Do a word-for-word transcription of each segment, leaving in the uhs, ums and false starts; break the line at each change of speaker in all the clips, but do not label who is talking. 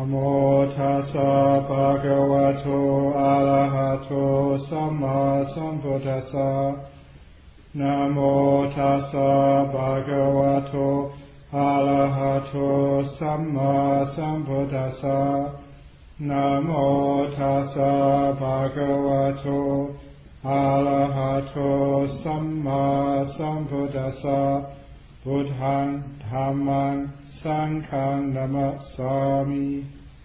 Namo tassa bhagavato arahato samma sambuddhassa. Namo tassa bhagavato arahato samma sambuddhassa. Namo tassa bhagavato arahato samma sambuddhassa. Buddhaṃ Dhammaṃ Sanghaṃ Namasami.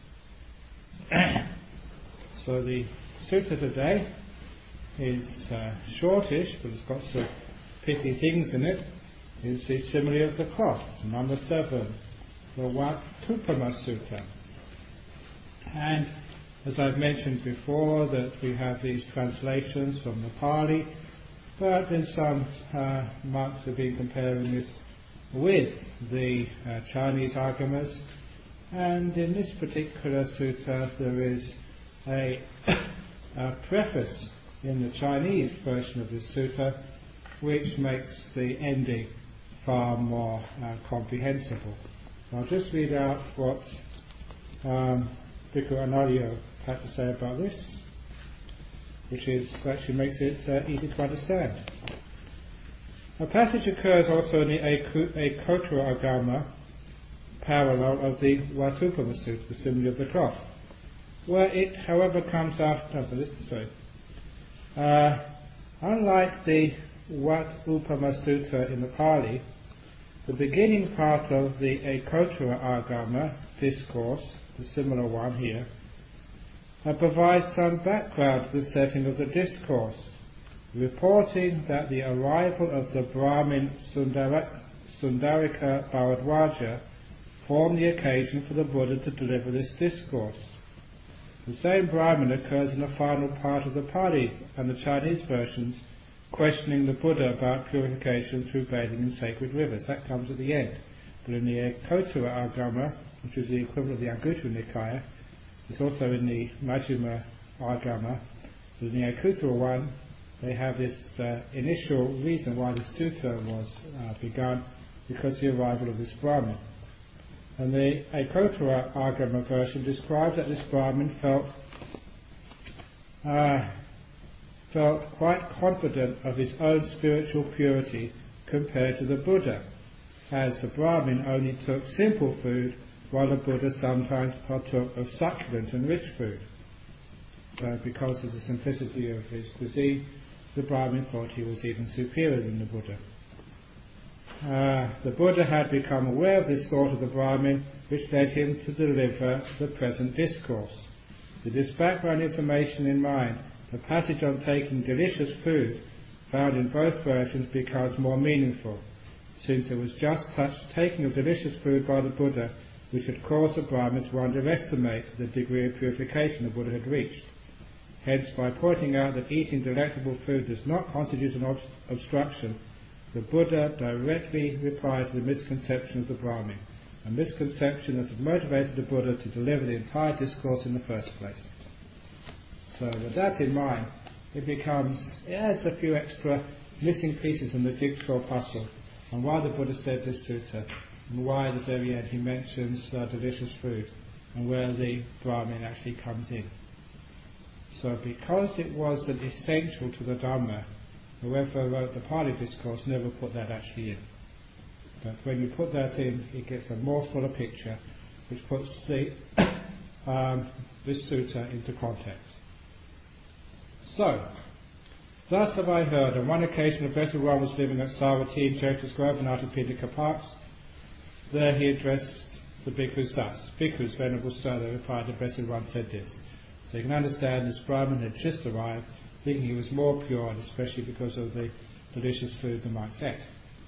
So the sutta today is uh, shortish, but it's got some pithy things in it. It's the simile of the cloth, number seven, the Watthupama Sutta. And as I've mentioned before, that we have these translations from the Pali, but then some uh, monks have been comparing this with the uh, Chinese agamas, and in this particular sutta there is a, a preface in the Chinese version of this sutta which makes the ending far more uh, comprehensible. So I'll just read out what um, Bhikkhu Analayo had to say about this, which is actually makes it uh, easy to understand. A passage occurs also in the Ekottara Agama parallel of the Watthupama Sutta, the simile of the cloth, where it, however, comes after. Oh, this sorry. Uh, unlike the Watthupama Sutta in the Pali, the beginning part of the Ekottara Agama discourse, the similar one here, uh, provides some background to the setting of the discourse, reporting that the arrival of the Brahmin Sundara, Sundarika Bharadwaja formed the occasion for the Buddha to deliver this discourse. The same Brahmin occurs in the final part of the Pali and the Chinese versions, questioning the Buddha about purification through bathing in sacred rivers. That comes at the end. But in the Ekottara Agama, which is the equivalent of the Anguttara Nikaya, it's also in the Majjhima Agama, but in the Ekottara one, they have this uh, initial reason why the sutta was uh, begun, because of the arrival of this Brahmin. And the Ekottara Agama version describes that this Brahmin felt uh, felt quite confident of his own spiritual purity compared to the Buddha, as the Brahmin only took simple food while the Buddha sometimes partook of succulent and rich food. So because of the simplicity of his cuisine, the Brahmin thought he was even superior than the Buddha. Uh, the Buddha had become aware of this thought of the Brahmin, which led him to deliver the present discourse. With this background information in mind, the passage on taking delicious food, found in both versions, becomes more meaningful, since it was just such taking of delicious food by the Buddha which had caused the Brahmin to underestimate the degree of purification the Buddha had reached. Hence, by pointing out that eating delectable food does not constitute an ob- obstruction, the Buddha directly replied to the misconception of the Brahmin, a misconception that had motivated the Buddha to deliver the entire discourse in the first place. So with that in mind, it becomes, it adds a few extra missing pieces in the jigsaw puzzle on why the Buddha said this sutta, and why at the very end he mentions uh, delicious food, and where the Brahmin actually comes in. So because it wasn't essential to the Dhamma, whoever wrote the Pali discourse never put that actually in. But when you put that in, it gets a more fuller picture, which puts the, um, this sutta into context. So, thus have I heard, on one occasion the Blessed One was living at Savatthi in Jyotis Grove in Utthapindika Parks. There he addressed the bhikkhus thus: Bhikkhus, Venerable Sir, they replied, the Blessed One said this. So you can understand this Brahmin had just arrived, thinking he was more pure, and especially because of the delicious food the monks ate.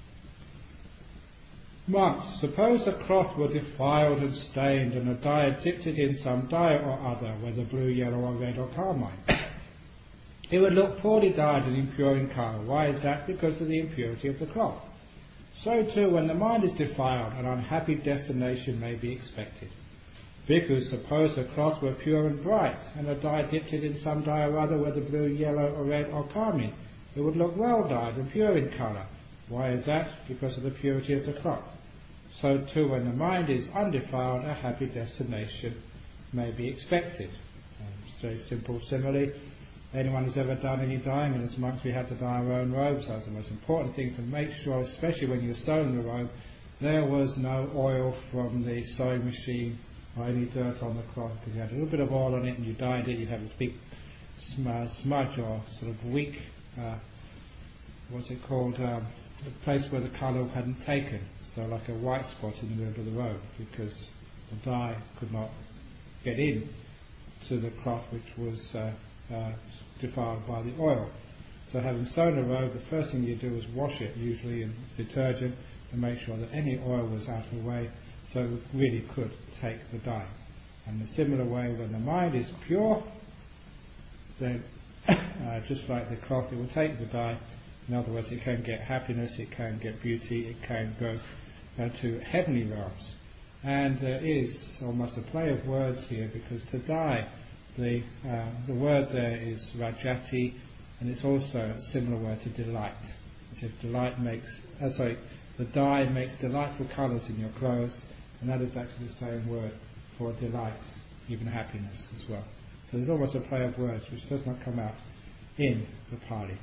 Monks, suppose a cloth were defiled and stained, and a dye dipped it in some dye or other, whether blue, yellow, or red, or carmine. It would look poorly dyed and impure in colour. Why is that? Because of the impurity of the cloth. So too, when the mind is defiled, an unhappy destination may be expected. Bhikkhus, suppose the cloth were pure and bright, and a dye dipped it in some dye or other, whether blue, yellow, or red, or carmine. It would look well dyed and pure in colour. Why is that? Because of the purity of the cloth. So too, when the mind is undefiled, a happy destination may be expected. Um, it's very simple simile. Anyone who's ever done any dyeing, and as monks we had to dye our own robes, so that's the most important thing, to make sure, especially when you're sewing the robe, there was no oil from the sewing machine or any dirt on the cloth, because you had a little bit of oil on it and you dyed it, you'd have this big sm- smudge or sort of weak, uh, what's it called, um, a place where the colour hadn't taken, so like a white spot in the middle of the robe, because the dye could not get in to the cloth which was uh, uh, defiled by the oil. So having sewn a robe, the first thing you do is wash it, usually in detergent, and make sure that any oil was out of the way, so it really could take the dye. And in a similar way, when the mind is pure, then uh, just like the cloth, it will take the dye. In other words, it can get happiness, it can get beauty, it can go uh, to heavenly realms. And there is almost a play of words here, because to dye, the uh, the word there is rajati, and it's also a similar word to delight. As if delight makes, uh, sorry, the dye makes delightful colours in your clothes, and that is actually the same word for delight, even happiness as well. So there's almost a play of words which does not come out in the Pali.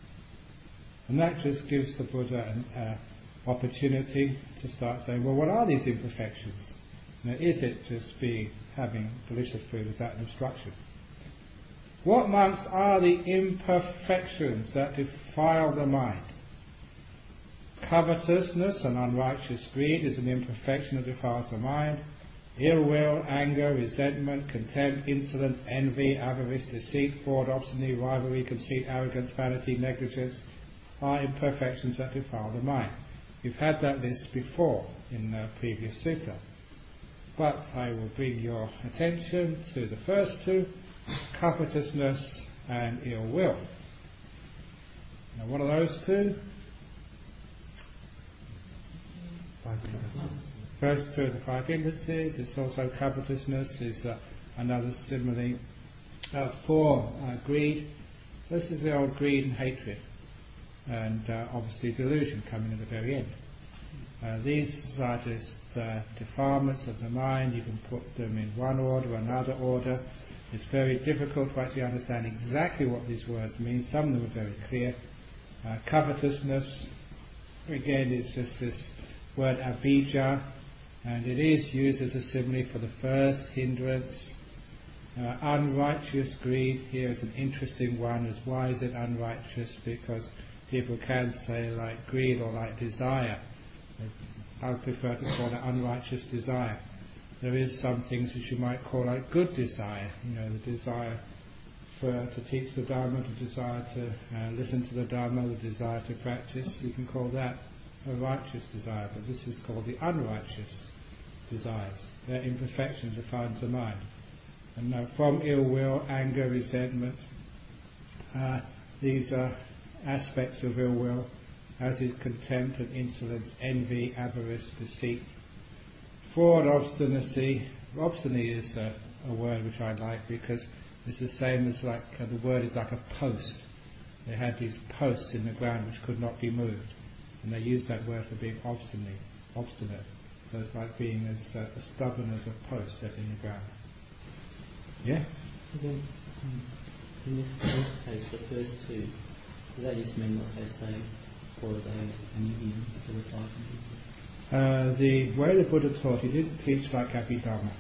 And that just gives the Buddha an uh, opportunity to start saying, well, what are these imperfections? Now, is it just being having delicious food without instruction? What, monks, are the imperfections that defile the mind? Covetousness and unrighteous greed is an imperfection that defiles the mind. Ill will, anger, resentment, contempt, insolence, envy, avarice, deceit, fraud, obstinacy, rivalry, conceit, arrogance, vanity, negligence are imperfections that defile the mind. We've had that list before in the previous sutta. But I will bring your attention to the first two, covetousness and ill will. Now, what are those two? First two of the five hindrances. It's also covetousness, is uh, another simile uh, for uh, greed. This is the old greed and hatred, and uh, obviously delusion coming at the very end. Uh, these are just uh, defilements of the mind. You can put them in one order or another order. It's very difficult to actually understand exactly what these words mean. Some of them are very clear. Uh, covetousness, again, is just this word abhijja, and it is used as a simile for the first hindrance. Uh, unrighteous greed here is an interesting one. As why is it unrighteous? Because people can say like greed or like desire. I would prefer to call it unrighteous desire. There is some things which you might call like good desire, you know, the desire for to teach the Dharma, the desire to uh, listen to the Dharma, the desire to practice. You can call that a righteous desire, but this is called the unrighteous desires. Their imperfection defines the mind. And now, from ill will, anger, resentment, uh, these are aspects of ill will, as is contempt and insolence, envy, avarice, deceit. Fraud, obstinacy. Obstinacy is a, a word which I like because it's the same as like, uh, the word is like a post. They had these posts in the ground which could not be moved. And they use that word for being obstinate. obstinate. So it's like being as, uh, as stubborn as a post set in the ground. Yeah?
Then, um, in this first case, the first two, do they just mean what they say, or are they a medium for the five hindrances?
Uh, the way the Buddha taught, he didn't teach like Abhidhamma.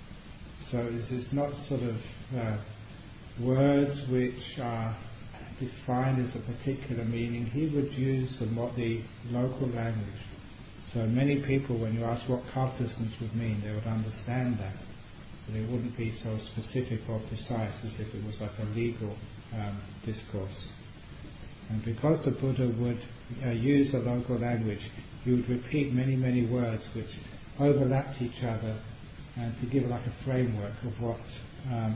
So this is not sort of uh, words which are defined as a particular meaning. He would use the, the local language. So many people, when you ask what covetousness would mean, they would understand that. But it wouldn't be so specific or precise as if it was like a legal um, discourse. And because the Buddha would uh, use a local language, he would repeat many, many words which overlapped each other, and to give like a framework of what um,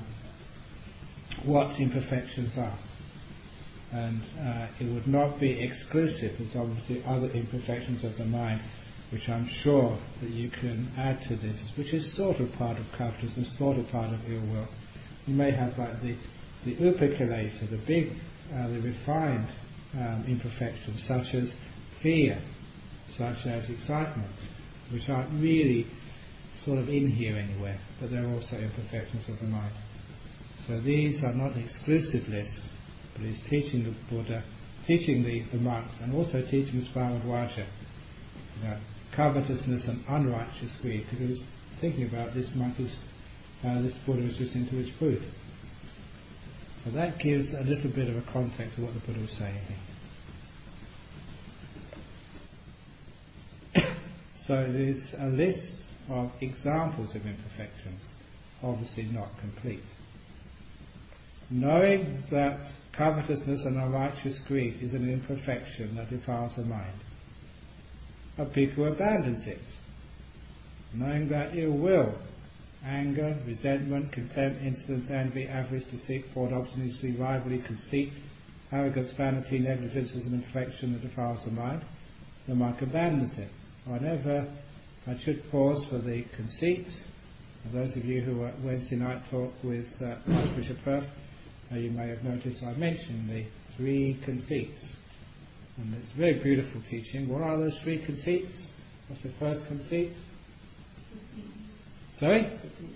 what imperfections are. And uh, it would not be exclusive. There's obviously other imperfections of the mind, which I'm sure that you can add to this, which is sort of part of covetousness, sort of part of ill will. You may have like the the upakilesa, the big, uh, the refined um, imperfections, such as fear, such as excitement, which aren't really sort of in here anywhere, but they're also imperfections of the mind. So these are not an exclusive list, but he's teaching the Buddha, teaching the, the monks, and also teaching Svaradvaja, you know, covetousness and unrighteous greed, because he was thinking about this monk who's, uh, this Buddha was just into his food. So that gives a little bit of a context of what the Buddha was saying here. So there's a list of examples of imperfections, obviously not complete. Knowing that covetousness and unrighteous greed is an imperfection that defiles the mind, a bhikkhu abandons it. Knowing that ill will, anger, resentment, contempt, insolence, envy, avarice, deceit, fraud, obstinacy, rivalry, conceit, arrogance, vanity, negligence is an imperfection that defiles the mind, the monk abandons it. Whenever I should pause for the conceit, and those of you who were Wednesday night talk with uh, Archbishop Firth, uh, you may have noticed I mentioned the three conceits. And it's a very beautiful teaching. What are those three conceits? What's the first conceit? Sorry?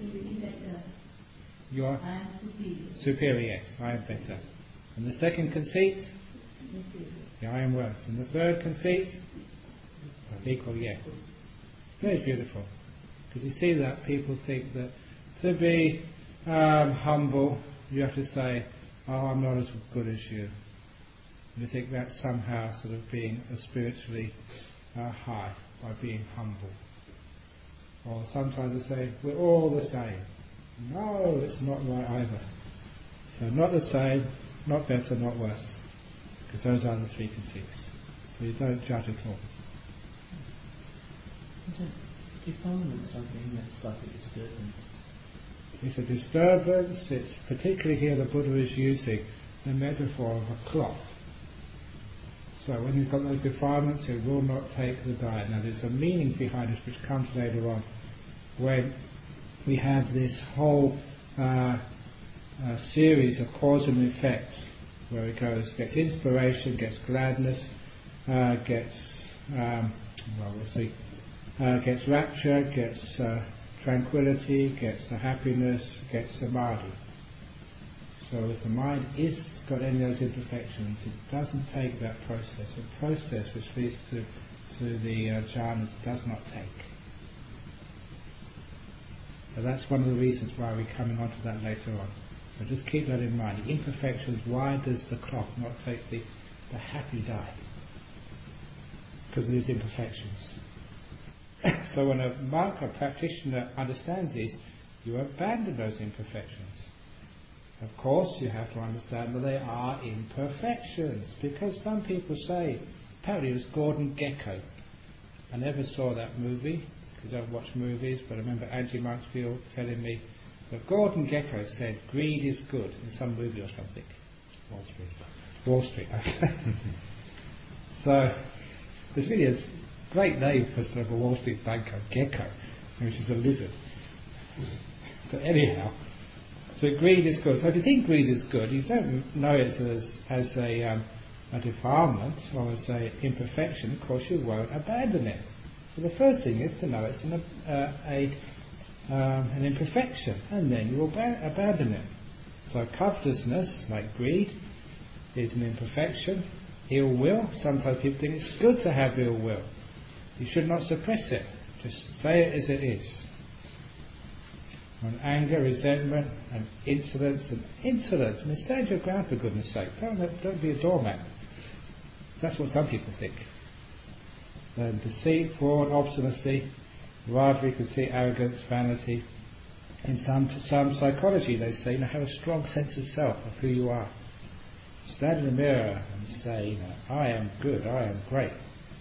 You are
I am superior.
superior, yes, I am better. And the second conceit? Yeah, I am worse. And the third conceit? Equal, yeah. Very beautiful. Because you see that people think that to be um, humble, you have to say, oh, I'm not as good as you. And you think that's somehow sort of being uh, spiritually uh, high by being humble. Or sometimes they say, we're all the same. No, it's not right either. So not the same, not better, not worse. Because those are the three conceits. So you don't judge at all.
Defilement is something that's like a disturbance.
It's a disturbance. It's particularly here the Buddha is using the metaphor of a cloth. So when you've got those defilements, it will not take the diet. Now there's a meaning behind this which comes later on, when we have this whole uh, uh, series of cause and effect, where it goes, gets inspiration, gets gladness, uh, gets um, well, we'll see. Uh, gets rapture, gets uh, tranquility, gets the happiness, gets samadhi. So if the mind is got any of those imperfections, it doesn't take that process. A process which leads to, to the uh, jhanas does not take. So that's one of the reasons why we're coming on to that later on. So just keep that in mind. The imperfections, why does the cloth not take the, the happy dye? Because of these imperfections. So when a monk or practitioner understands this, you abandon those imperfections. Of course, you have to understand that they are imperfections, because some people say, apparently it was Gordon Gekko. I never saw that movie, because I don't watch movies, but I remember Angie Monksfield telling me that Gordon Gekko said, greed is good, in some movie or something. Wall Street. Wall Street, okay. So, this really is great name for sort of a Wall Street banker, Gecko, which is a lizard. But anyhow, so greed is good. So if you think greed is good, you don't know it as, as a, um, a defilement or as an imperfection, of course you won't abandon it. So the first thing is to know it's an, uh, a, um, an imperfection, and then you will ba- abandon it. So covetousness, like greed, is an imperfection. Ill will, sometimes people think it's good to have ill will. You should not suppress it. Just say it as it is. And anger, resentment, and insolence, and insolence. I mean, stand your ground for goodness sake. Don't, don't be a doormat. That's what some people think. Then deceit, fraud, obstinacy, rivalry, conceit, arrogance, vanity. In some some psychology, they say, you know, have a strong sense of self, of who you are. Stand in the mirror and say, you know, I am good, I am great.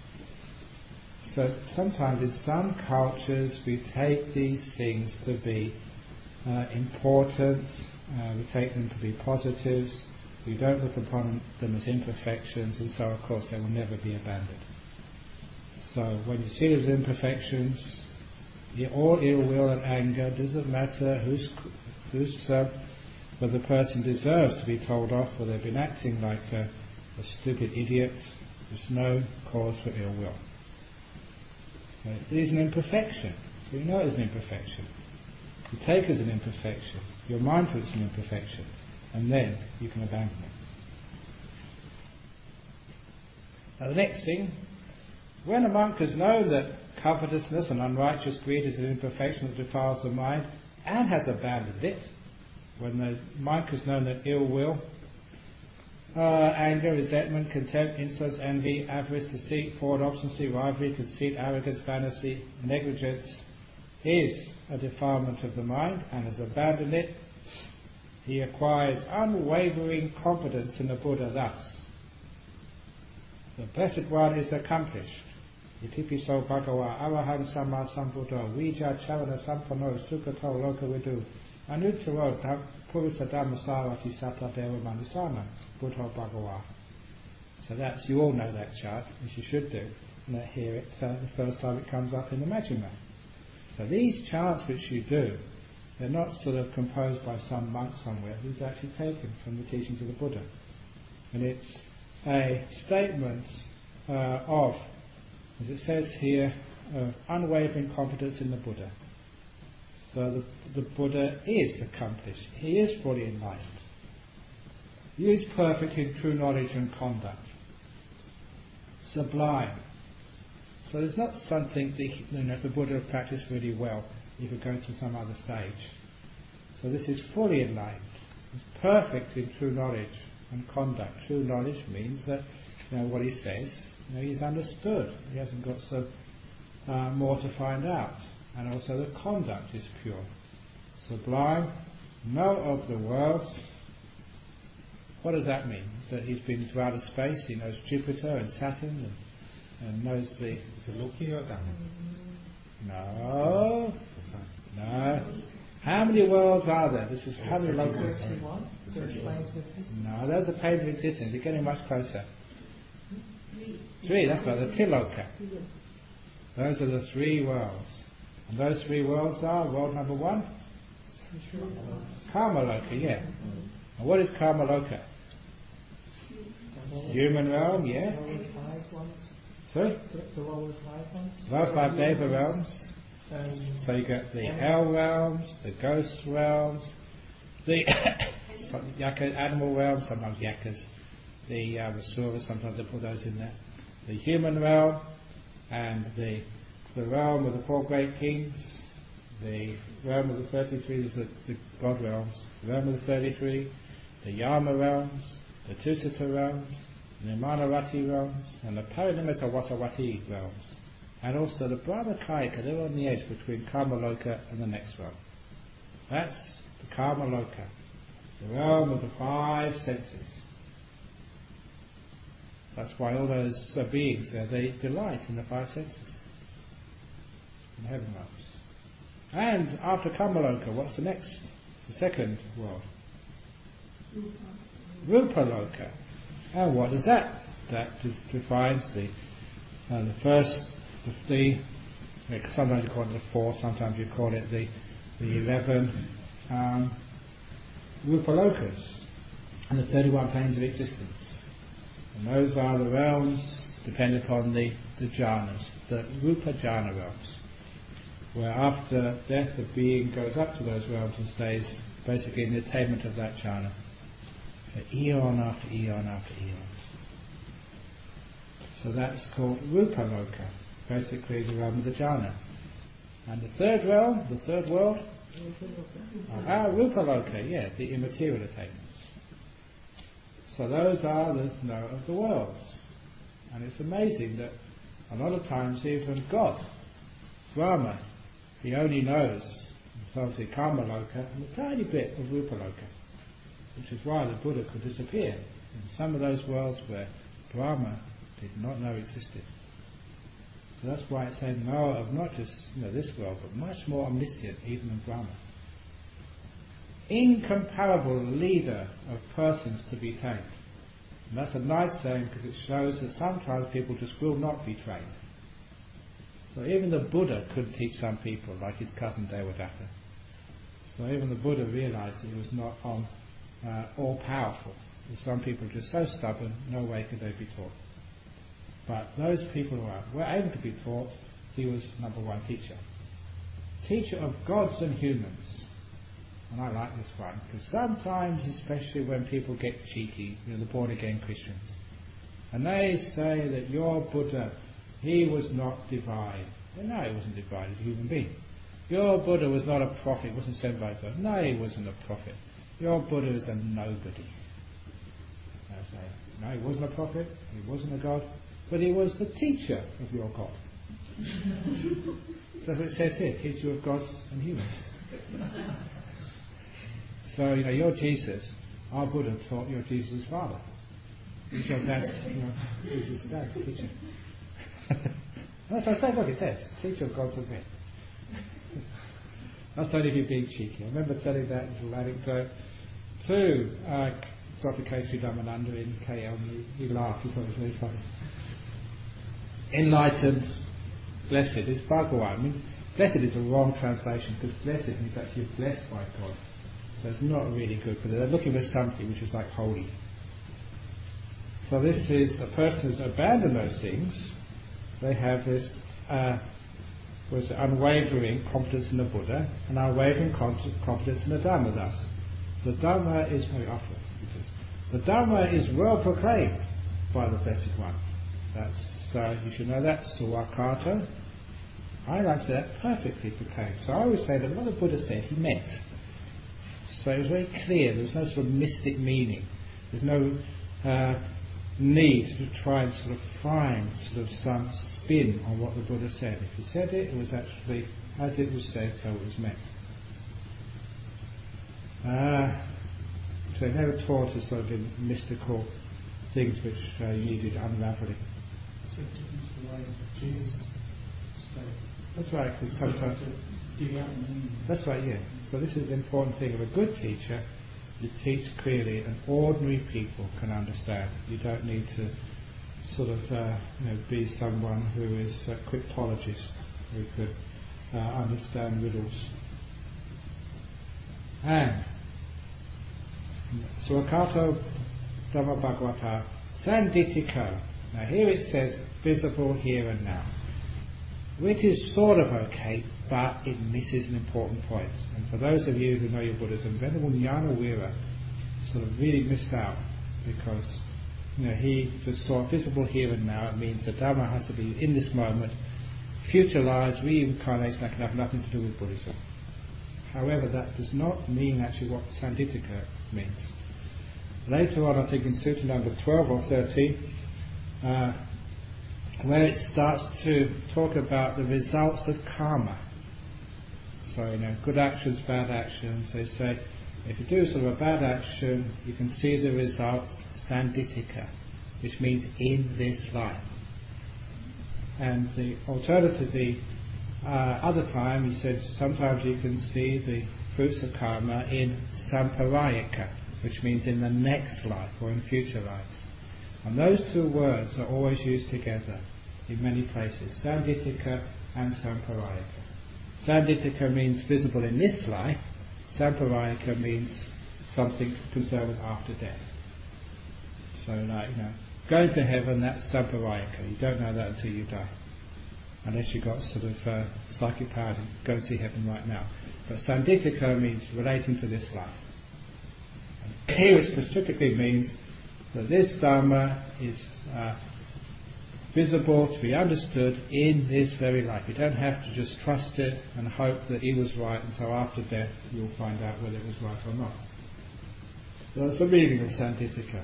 So sometimes in some cultures we take these things to be uh, important, uh, we take them to be positives, we don't look upon them as imperfections, and so of course they will never be abandoned. So when you see those imperfections, all ill will and anger, doesn't matter who's, who's uh, whether the person deserves to be told off or they've been acting like a, a stupid idiot, there's no cause for ill will. So it is an imperfection. So you know it is an imperfection. You take it as an imperfection. You're mindful it's an imperfection. And then you can abandon it. Now the next thing, when a monk has known that covetousness and unrighteous greed is an imperfection that defiles the mind and has abandoned it, when the monk has known that ill will, uh, anger, resentment, contempt, insolence, envy, avarice, deceit, fraud, obstinacy, rivalry, conceit, arrogance, vanity, negligence is a defilement of the mind and has abandoned it, he acquires unwavering confidence in the Buddha thus. The Blessed One is accomplished. Itipiso Bhagawa Araham Samma Sambuddho Vija Charana Sampanno Sukhato Lokavidu Anuttaro Purisa Dhammasarati Satta Deva Manisana Buddho Bhagawa. So that's, you all know that chart, as you should do, and hear it uh, the first time it comes up in the Majjhima. So these chants which you do, they're not sort of composed by some monk somewhere who's actually taken from the teachings of the Buddha. And it's a statement uh, of, as it says here, of unwavering confidence in the Buddha. So the, the Buddha is accomplished. He is fully enlightened. He is perfect in true knowledge and conduct. Sublime. So there's not something that, you know, if the Buddha practiced really well, you could go to some other stage. So this is fully enlightened. It's perfect in true knowledge and conduct. True knowledge means that, you know, what he says, you know, he's understood. He hasn't got so uh, more to find out. And also the conduct is pure. Sublime, know of the worlds. What does that mean? That he's been to outer space, he knows Jupiter and Saturn and, and knows the... No. No. How many worlds are there? This is how many locals? No, those are planes of existence. You're getting much closer. Three, that's right, the Tiloka. Those are the three worlds. And those three worlds are, world number one? Karmaloka, yeah. And what is Karmaloka? Human realm, yeah. Sorry?
The lower five ones?
Lower five Deva realms. So you get the hell realms, the ghost realms, the yaka, animal realms, sometimes yakas, the uh, Rasuras, sometimes they put those in there, the human realm, and the the realm of the four great kings, the realm of the thirty-three, is the, the god realms, the realm of the thirty-three, the Yama realms, the Tusita realms, the Manarati realms, and the Parinimita Wasawati realms. And also the Brahmakaika, they're on the edge between Karmaloka and the next realm. That's the Karmaloka, the realm of the five senses. That's why all those uh, beings there, they delight in the five senses, in the heaven realms. And after Karmaloka, what's the next, the second world? Rupaloka. And what is that? That de- defines the uh, the first, the, the sometimes you call it the four, sometimes you call it the the eleven um, Rupalokas, and the thirty-one planes of existence. And those are the realms dependent upon the, the jhanas, the Rupa jhana realms, where after death the being goes up to those realms and stays basically in the attainment of that jhana for eon after eon after eon. So that's called Rupaloka, basically the realm of the jhana. And the third realm, the third world, ah, Rupaloka, yeah, the immaterial attainments. So those are the know of the worlds. And it's amazing that a lot of times even God, Brahma, he only knows, so say Karmaloka, and a tiny bit of Rupaloka, which is why the Buddha could disappear in some of those worlds where Brahma did not know existed. So that's why it's saying know of not just, you know, this world, but much more omniscient even than Brahma. Incomparable leader of persons to be tamed. And that's a nice saying because it shows that sometimes people just will not be trained. So even the Buddha could teach some people, like his cousin Devadatta. So even the Buddha realized he was not on, uh, all-powerful. Some people are just so stubborn, no way could they be taught. But those people who are, were able to be taught, he was number one teacher. teacher of gods and humans. And I like this one, because sometimes, especially when people get cheeky, you know, the born-again Christians, and they say that your Buddha, he was not divine. Well, no, he wasn't divine, he was a human being. Your Buddha was not a prophet, wasn't sent by God. No, he wasn't a prophet. Your Buddha is a nobody. I say, no, he wasn't a prophet, he wasn't a God, but he was the teacher of your God. That's what it says here, teacher of gods and humans. So, you know, your Jesus, our Buddha taught your Jesus' father. He's your dad's, you know, Jesus' dad's teacher. That's what I say, look, it says, teacher of gods and men. That's only if you're being cheeky. I remember telling that little anecdote to uh, Doctor Kesri Dhammananda in K L, and he, he laughed, he thought it was very funny. Enlightened, blessed is Bhagawan. I mean, blessed is a wrong translation, because blessed means actually you're blessed by God. So it's not really good, but they're looking for something which is like holy. So this is a person who's abandoned those things. They have this uh, was unwavering confidence in the Buddha and unwavering confidence in the Dhamma. Thus, the Dhamma is very often. The Dhamma is well proclaimed by the Blessed One. That's uh, you should know that. Sawakato. I like to say that perfectly proclaimed. So I always say that what the Buddha said, he meant. So it was very clear. There was no sort of mystic meaning. There's no uh, need to try and sort of find sort of some spin on what the Buddha said. If he said it, it was actually as it was said, so it was meant. Uh, so they never taught us sort of in mystical things which uh, you needed unravelling.
So different to the way Jesus spoke.
That's right. Because sometimes
dig out the meaning.
That's right. Yeah. So this is the important thing of a good teacher. You teach clearly, and ordinary people can understand. You don't need to sort of uh, you know, be someone who is a cryptologist who could uh, understand riddles. And Sawakato Dhamma Bhagavata Sanditiko. Now here it says visible here and now, which is sort of okay, but it misses an important point. And for those of you who know your Buddhism, Venerable Nyanawira sort of really missed out, because you know he just saw visible here and now. It means the Dhamma has to be in this moment. Future lives, reincarnation, that can have nothing to do with Buddhism. However, that does not mean actually what Sandittika means. Later on, I think in Sutta number twelve or thirteen, uh, where it starts to talk about the results of karma. So, you know, good actions, bad actions. They say, if you do sort of a bad action, you can see the results, Sandittika, which means in this life. And the alternative, the uh, other time, he said, sometimes you can see the fruits of karma in Samparayika, which means in the next life or in future lives. And those two words are always used together in many places, Sandittika and Samparayika. Sandittika means visible in this life, Samparayika means something concerned with after death. So, like, you know, going to heaven, that's Samparayika. You don't know that until you die. Unless you've got sort of uh, psychic powers and go and see heaven right now. But Sandittika means relating to this life. And here it specifically means that this Dhamma is uh, visible to be understood in this very life. You don't have to just trust it and hope that he was right, and so after death you'll find out whether it was right or not. So that's the meaning of Sandittika.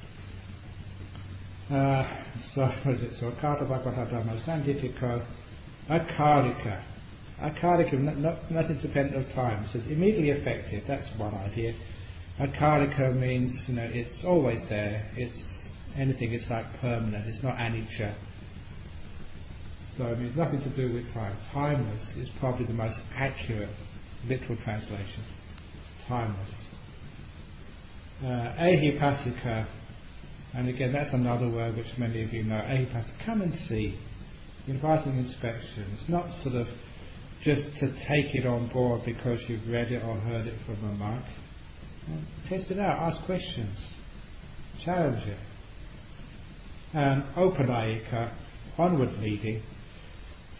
Uh, so what is it? So Akata Bhagavata Dhamma Sandittika Akarika. Akarika, not, not, not independent of time. It says immediately effective. That's one idea. Akarika means, you know, it's always there. It's anything. It's like permanent. It's not anicca. So it means nothing to do with time. Timeless is probably the most accurate literal translation. Timeless. Uh, Ahipasika. And again, that's another word which many of you know. Ahipasika, come and see. Inviting inspection. It's not sort of just to take it on board because you've read it or heard it from a monk. Test it out, ask questions, challenge it. And Opanayika, onward leading.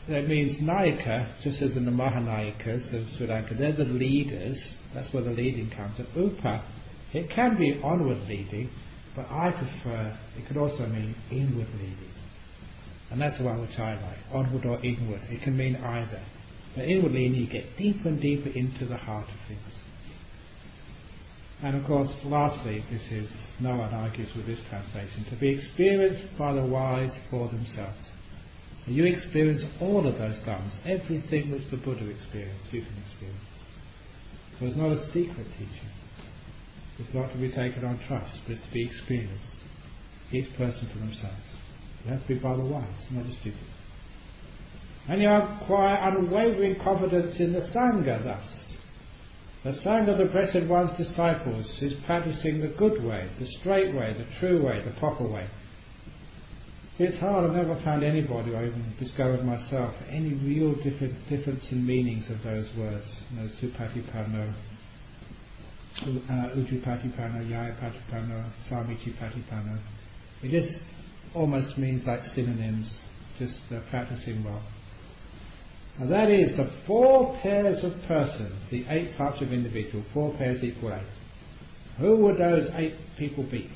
that means Nayaka, just as in the Mahanayakas of Sri Lanka, they're the leaders, that's where the leading comes. And Upa, it can be onward leading, but I prefer, it could also mean inward leading. And that's the one which I like, onward or inward. It can mean either. But inward leading, you get deeper and deeper into the heart of things. And of course, lastly, this is, no one argues with this translation, to be experienced by the wise for themselves. So you experience all of those dhammas, everything which the Buddha experienced, you can experience. So it's not a secret teaching. It's not to be taken on trust, but it's to be experienced. Each person for themselves. It has to be by the wise, not the stupid. And you acquire unwavering confidence in the Sangha thus. The Sangha, the Blessed One's disciples, is practicing the good way, the straight way, the true way, the proper way. It's hard, I've never found anybody, or even discovered myself, any real different, difference in meanings of those words. You know, Supatipano, uh, Ujjapatipano, Yayapatipano, Samichipatipano. It just almost means like synonyms, just uh, practicing well. Now that is the four pairs of persons, the eight types of individual, four pairs equal eight. Who would those eight people be?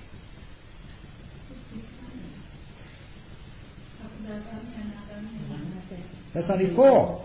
That's only four.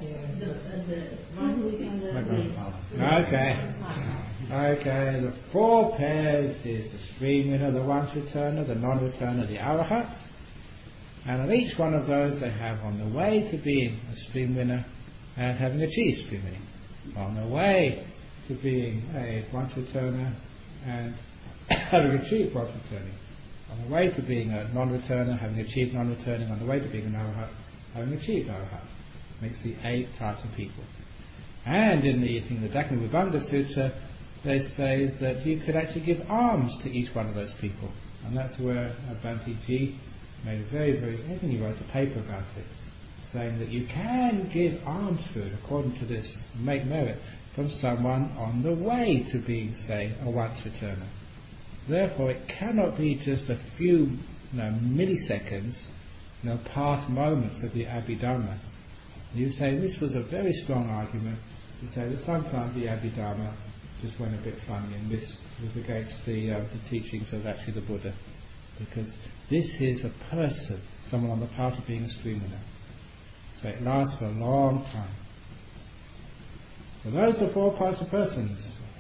Okay. Okay, the four pairs is the stream winner, the once returner, the non-returner, the arahats. And on each one of those they have on the way to being a stream winner and having achieved stream winning. On the way to being a once returner and having achieved once returning. On the way to being a non-returner, having achieved non-returning. On the way to being an arahat, having achieved arahat. Makes the eight types of people. And in the, in the Dakshina Vibhanga Sutta, they say that you could actually give alms to each one of those people. And that's where Bhante Ji made a very, very, I think he wrote a paper about it, saying that you can give alms food, according to this, make merit, from someone on the way to being, say, a once returner. Therefore, it cannot be just a few you know, milliseconds, you know, past moments of the Abhidhamma. You say this was a very strong argument to say that sometimes the Abhidhamma just went a bit funny, and this was against the, uh, the teachings of actually the Buddha, because this is a person, someone on the path of being a stream winner. So it lasts for a long time. So those are four parts of persons.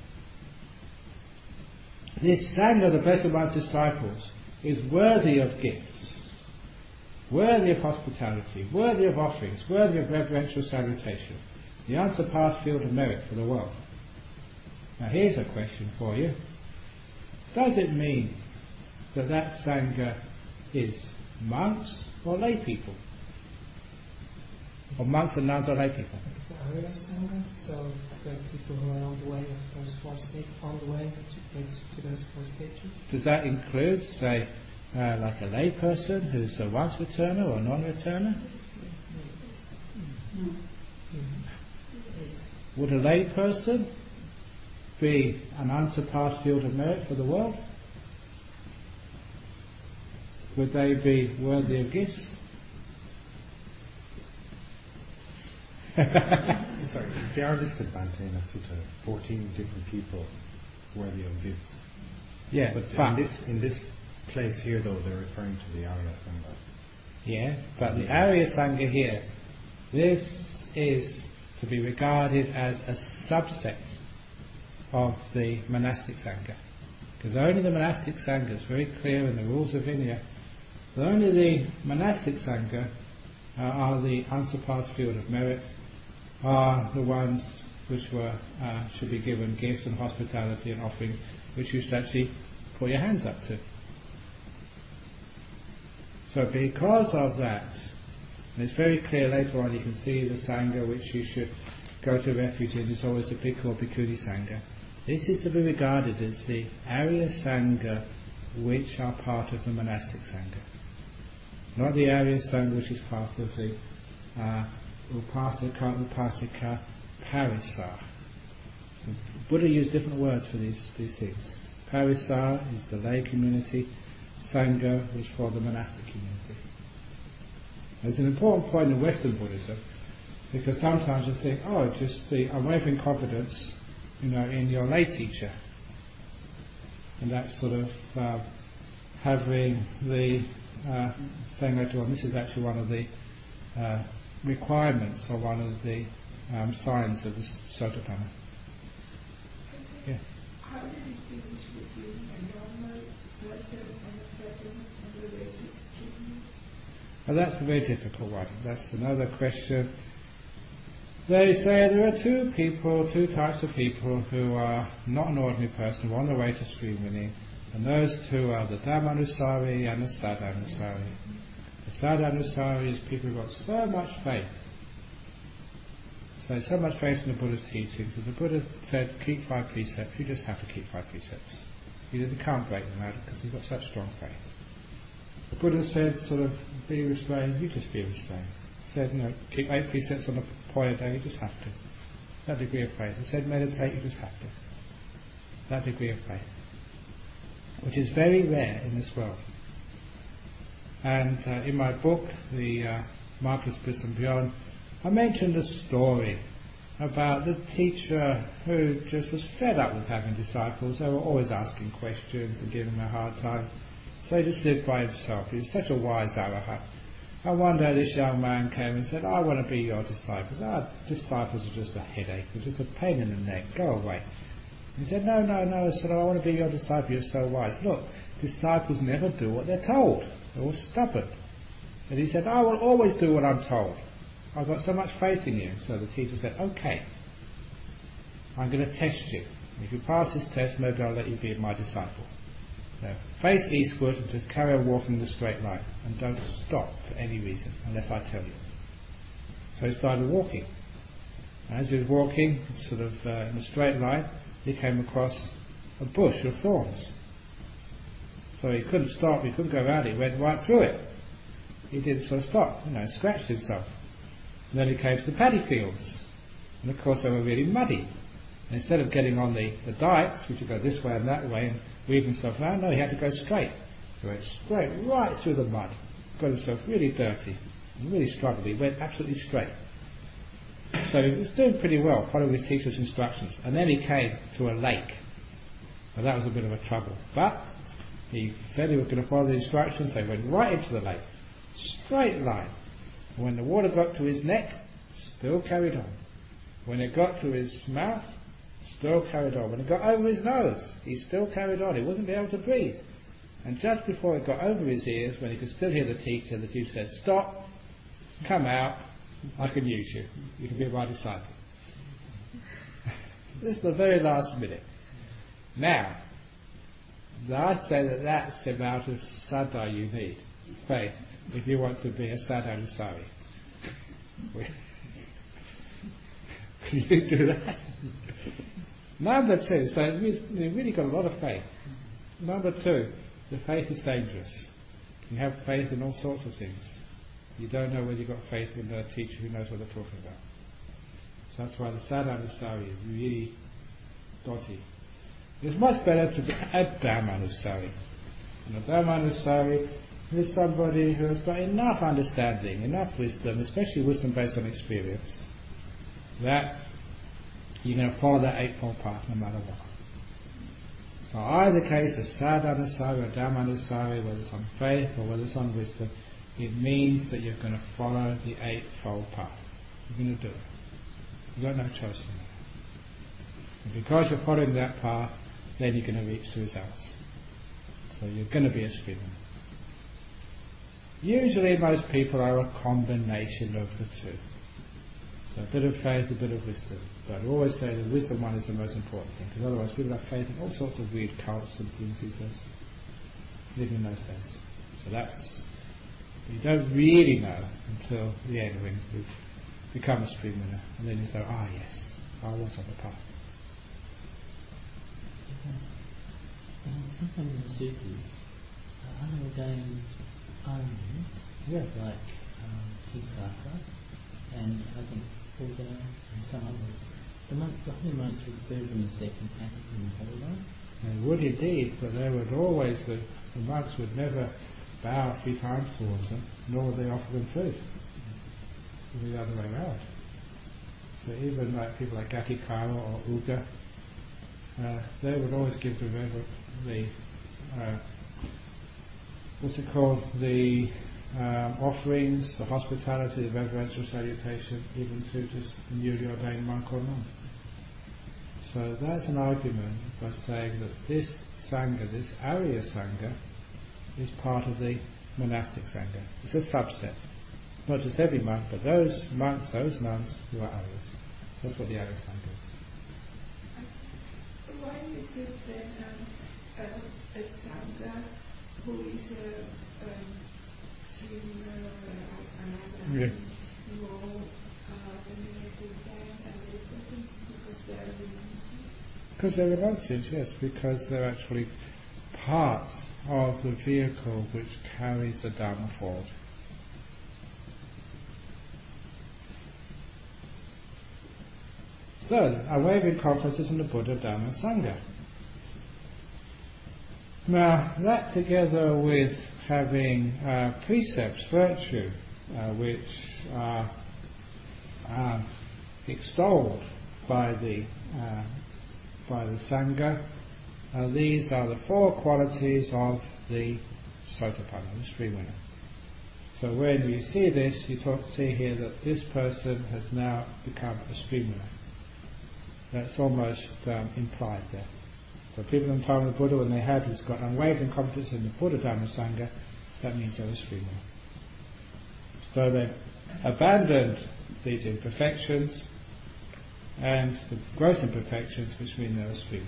This Sangha, the Blessed One's disciples, is worthy of gifts, worthy of hospitality, worthy of offerings, worthy of reverential salutation, the unsurpassed field of merit for the world. Now here's a question for you. Does it mean that that Sangha is monks or lay people? Or monks and nuns or lay people?
The Arya Sangha, so the people who are on the way of those four stages, on the way to, to those four stages. Does
that include, say, uh, like a lay person who's a once returner or a non-returner? Mm-hmm. Would a lay person be an unsurpassed field of merit for the world? Would they be worthy of gifts?
Sorry, they are listed, Bhante, in a Sutta, fourteen different people worthy of gifts.
Yeah,
but, but in this in this place here, though, they're referring to the Arya Sangha.
Yeah, but the Arya Sangha here, this is to be regarded as a subset of the monastic Sangha. Because only the monastic Sangha is very clear in the rules of Vinaya, that only the monastic Sangha uh, are the unsurpassed field of merit, are the ones which were uh, should be given gifts and hospitality and offerings, which you should actually put your hands up to. So because of that, and it's very clear later on, you can see the Sangha which you should go to refuge in is always the Bhikkhu or Bhikkhuni Sangha. This is to be regarded as the Arya Sangha which are part of the monastic Sangha. Not the Arya Sangha which is part of the uh, Upasaka, Upasika, Parisa. Buddha used different words for these, these things. Parisa is the lay community, Sangha is for the monastic community. There's an important point in Western Buddhism. Because sometimes you think, oh, just the unwavering confidence, you know, in your lay teacher. And that's sort of uh, having the, uh, saying later on, this is actually one of the uh, requirements or one of the um, signs of the Sotapanna. Yeah.
How did he distinguish between a normal person and a person and the way to treatment?
Well, that's a very difficult one. That's another question. They say there are two people, two types of people who are not an ordinary person, who are on the way to stream winning, and those two are the Dhammanusari and the Sadhanusari. The Sadhanusari is people who have got so much faith, so so much faith in the Buddha's teachings that the Buddha said, keep five precepts, you just have to keep five precepts. You just can't break them out because you've got such strong faith. The Buddha said, sort of, be restrained, you just be restrained. Said, you know, keep eight precepts on a point a day, you just have to. That degree of faith. He said, meditate, you just have to. That degree of faith. Which is very rare in this world. And uh, in my book, the uh, Marvelous Bliss and Beyond, I mentioned a story about the teacher who just was fed up with having disciples. They were always asking questions and giving him a hard time. So he just lived by himself. He was such a wise arahat. And one day this young man came and said, I want to be your disciples. Our disciples are just a headache, they're just a pain in the neck, go away. He said, no, no, no, I said, I want to be your disciple, you're so wise. Look, disciples never do what they're told. They're all stubborn. And he said, I will always do what I'm told. I've got so much faith in you. So the teacher said, okay, I'm going to test you. If you pass this test, maybe I'll let you be my disciple. Now, face eastward and just carry on walking the straight line. And don't stop for any reason, unless I tell you. So he started walking. As he was walking, sort of uh, in a straight line, he came across a bush of thorns. So he couldn't stop, he couldn't go around it, he went right through it. He didn't sort of stop, you know, scratched himself. And then he came to the paddy fields. And of course they were really muddy. And instead of getting on the, the dikes, which would go this way and that way and weave himself around, no, he had to go straight. So he went straight right through the mud. Got himself really dirty. And really struggled. He went absolutely straight. So he was doing pretty well, following his teacher's instructions. And then he came to a lake. Well, that was a bit of a trouble. But he said he was going to follow the instructions, so he went right into the lake. Straight line. And when the water got to his neck, still carried on. When it got to his mouth, still carried on. When it got over his nose, he still carried on. He wasn't able to breathe. And just before it got over his ears, when he could still hear the teacher, the teacher said, stop, come out, I can use you. You can be my disciple. This is the very last minute. Now, I'd say that that's the amount of saddha you need, faith, if you want to be a sadhanusari. Can you do that? Number two, so you've really got a lot of faith. Number two, the faith is dangerous. You have faith in all sorts of things. You don't know whether you've got faith in a teacher who knows what they're talking about. So that's why the sadhanusari is really dodgy. It's much better to be a dhammanusari. And a dhammanusari is somebody who has got enough understanding, enough wisdom, especially wisdom based on experience, that you're going to follow that eightfold path no matter what. So either case, a sadhanusari or a dhammanusari, whether it's on faith or whether it's on wisdom, it means that you're going to follow the eightfold path. You're going to do it. You've got no choice in that. And because you're following that path, then you're going to reach the results. So you're going to be a streamer. Usually most people are a combination of the two. So a bit of faith, a bit of wisdom. But I always say the wisdom one is the most important thing, because otherwise people have faith in all sorts of weird cults and things these days, living in those days. So that's, you don't really know until the end when you've become a stream winner, and then you say, ah yes, I was on the path.
Sometimes in the Suti, unordained only,
Yes.
like um, Tikaka, and I think Buddha and some others, the, monk, the holy monks would serve them as their companions in holiday.
They would indeed, but they would always, the, the monks would never bow three times towards them, nor would they offer them food. It would be the other way around. So even like people like Gatikara or Uga, uh, they would always give the, rever- the uh, what's it called, the um, offerings, the hospitality, the reverential salutation, even to just a newly ordained monk or nun. So that's an argument by saying that this Sangha, this Arya Sangha, is part of the monastic Sangha. It's a subset. Not just every monk, but those monks, those nuns who are Aryas. That's what the Arya Sangha is.
Why is this then um, a, a Sangha who is a um, similar uh,
Yeah.
more uh, dominated than others? I think because they are renunciants.
Because they're renunciants, yes, because they're actually parts of the vehicle which carries the Dharma forward. So, unwavering conferences in the Buddha Dhamma Sangha. Now, that together with having uh, precepts, virtue, uh, which are uh, extolled by the uh, by the Sangha, uh, these are the four qualities of the Sotapanna, the stream winner. So when you see this, you talk, see here that this person has now become a stream winner. That's almost um, implied there. So people in the time of the Buddha, when they had this, got unwavering confidence in the Buddha Dhamma Sangha, that means they were stream winner. So they abandoned these imperfections and the gross imperfections, which mean they were stream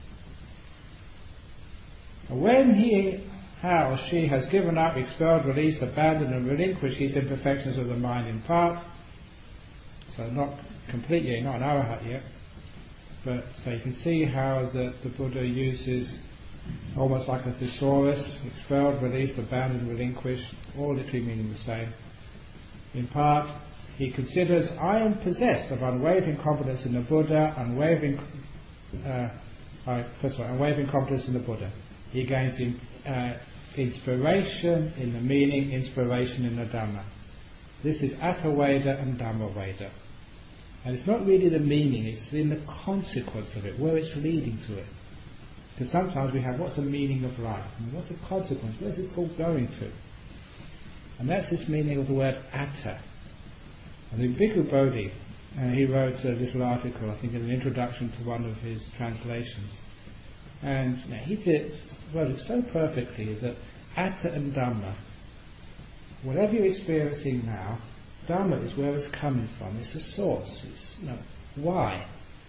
winner. When he, how or she has given up, expelled, released, abandoned and relinquished these imperfections of the mind in part, so not completely, not an arahat yet, but so you can see how the, the Buddha uses almost like a thesaurus, expelled, released, abandoned, relinquished, all literally meaning the same. In part, he considers, I am possessed of unwavering confidence in the Buddha, unwavering, uh, uh, first of all, unwavering confidence in the Buddha. He gains in, uh, inspiration in the meaning, inspiration in the Dhamma. This is Attha-veda and Dhamma-veda. And it's not really the meaning, it's in the consequence of it, where it's leading to it. Because sometimes we have, what's the meaning of life? And what's the consequence? Where's this all going to? And that's this meaning of the word atta. And the Bhikkhu Bodhi, uh, he wrote a little article, I think in an introduction to one of his translations. And you know, he did, wrote it so perfectly that atta and Dhamma, whatever you're experiencing now, Dhamma is where it's coming from. It's the source. It's, you know, why.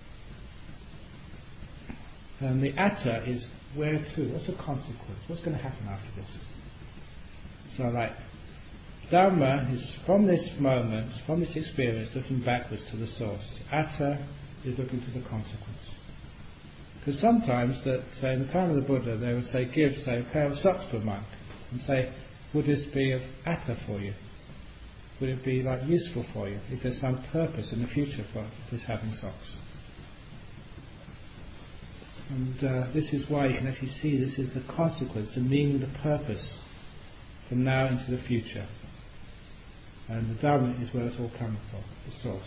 And the atta is where to. What's the consequence? What's going to happen after this? So, like, Dhamma is from this moment, from this experience, looking backwards to the source. Atta is looking to the consequence. Because sometimes, that uh, in the time of the Buddha, they would say, give, say, a pair of socks to a monk, and say, would this be of atta for you? Would it be like useful for you? Is there some purpose in the future for this having socks? And uh, this is why you can actually see this is the consequence, the meaning, the purpose from now into the future. And the Dhamma is where it's all coming from, the source.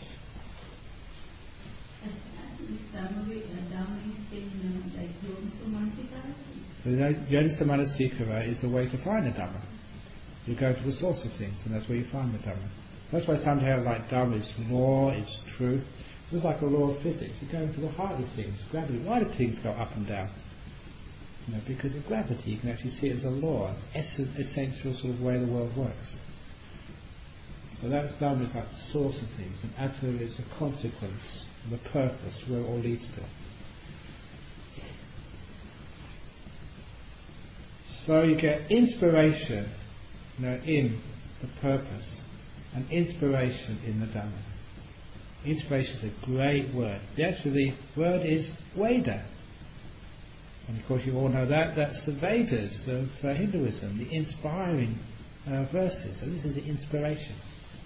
The Yoniso Manasikara is the way to find the Dhamma. You go to the source of things, and that's where you find the Dhamma. That's why somehow like Dhamma is law, it's truth. It's like a law of physics. You go into the heart of things, gravity. Why do things go up and down? You know, because of gravity. You can actually see it as a law, an ess- essential sort of way the world works. So that's Dhamma is like the source of things, and Atta is the consequence, the purpose, where it all leads to. So you get inspiration, you know, in the purpose, and inspiration in the Dhamma. Inspiration is a great word. The actually word is Veda. And of course you all know that, that's the Vedas of uh, Hinduism, the inspiring uh, verses. So this is the inspiration.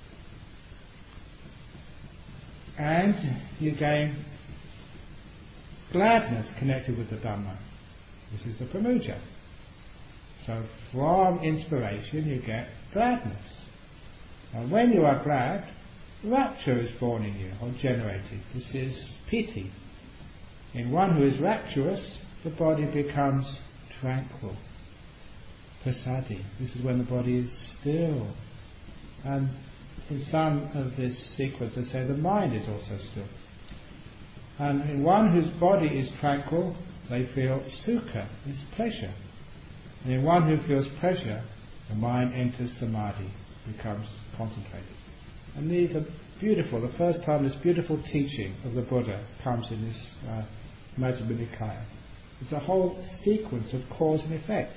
And you gain gladness connected with the Dhamma. This is the Pramuja. So from inspiration you get gladness. And when you are glad, rapture is born in you, or generated. This is piti. In one who is rapturous, the body becomes tranquil. Prasadi. This is when the body is still. And in some of this sequence they say the mind is also still. And in one whose body is tranquil, they feel sukha, is pleasure. And in one who feels pleasure, the mind enters samadhi, becomes concentrated. And these are beautiful. The first time this beautiful teaching of the Buddha comes in this uh, Majjhima Nikaya. It's a whole sequence of cause and effect.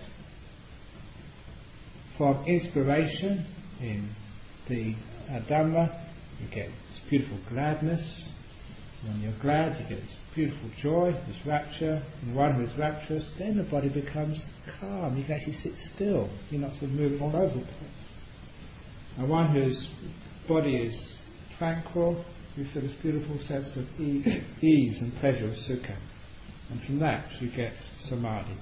From inspiration in the uh, Dhamma, you get this beautiful gladness. When you're glad, you get this beautiful joy, this rapture. And one who is rapturous, then the body becomes calm. You can actually sit still. You're not sort of moving all over the place. And one whose body is tranquil, you feel this beautiful sense of ease, ease and pleasure of sukha. And from that you get samadhi.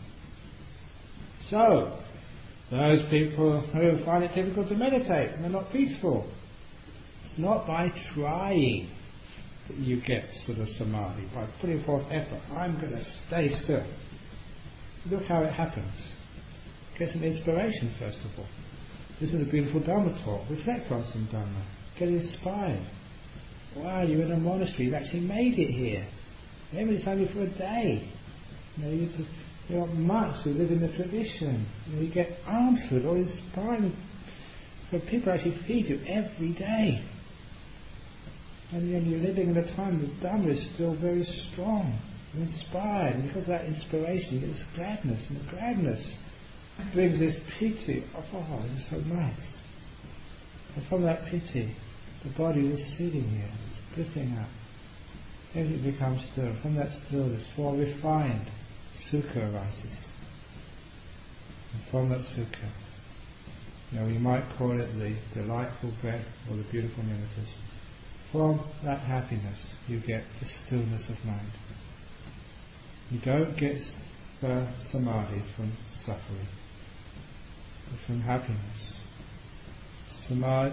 So, those people who find it difficult to meditate and they're not peaceful, it's not by trying that you get sort of samadhi, by putting forth effort. I'm going to stay still. Look how it happens. Get some inspiration first of all. Listen to the beautiful Dhamma talk. Reflect on some Dhamma. Get inspired. Wow, you're in a monastery. You've actually made it here. Everybody's only for a day. You know, you're, you're monks who live in the tradition. You know, you get alms food or inspiring for people who actually feed you every day. And then you're living in a time the Dhamma is still very strong. You're inspired, and because of that inspiration you get this gladness, and the gladness brings this piti. Oh, this is so nice. And from that piti, the body is sitting here, it's blissing up. Then it becomes still. From that stillness, more refined sukha arises. And from that sukha, you know, you might call it the delightful breath or the beautiful nimittas. From that happiness, you get the stillness of mind. You don't get the samadhi from suffering, but from happiness. Samadhi,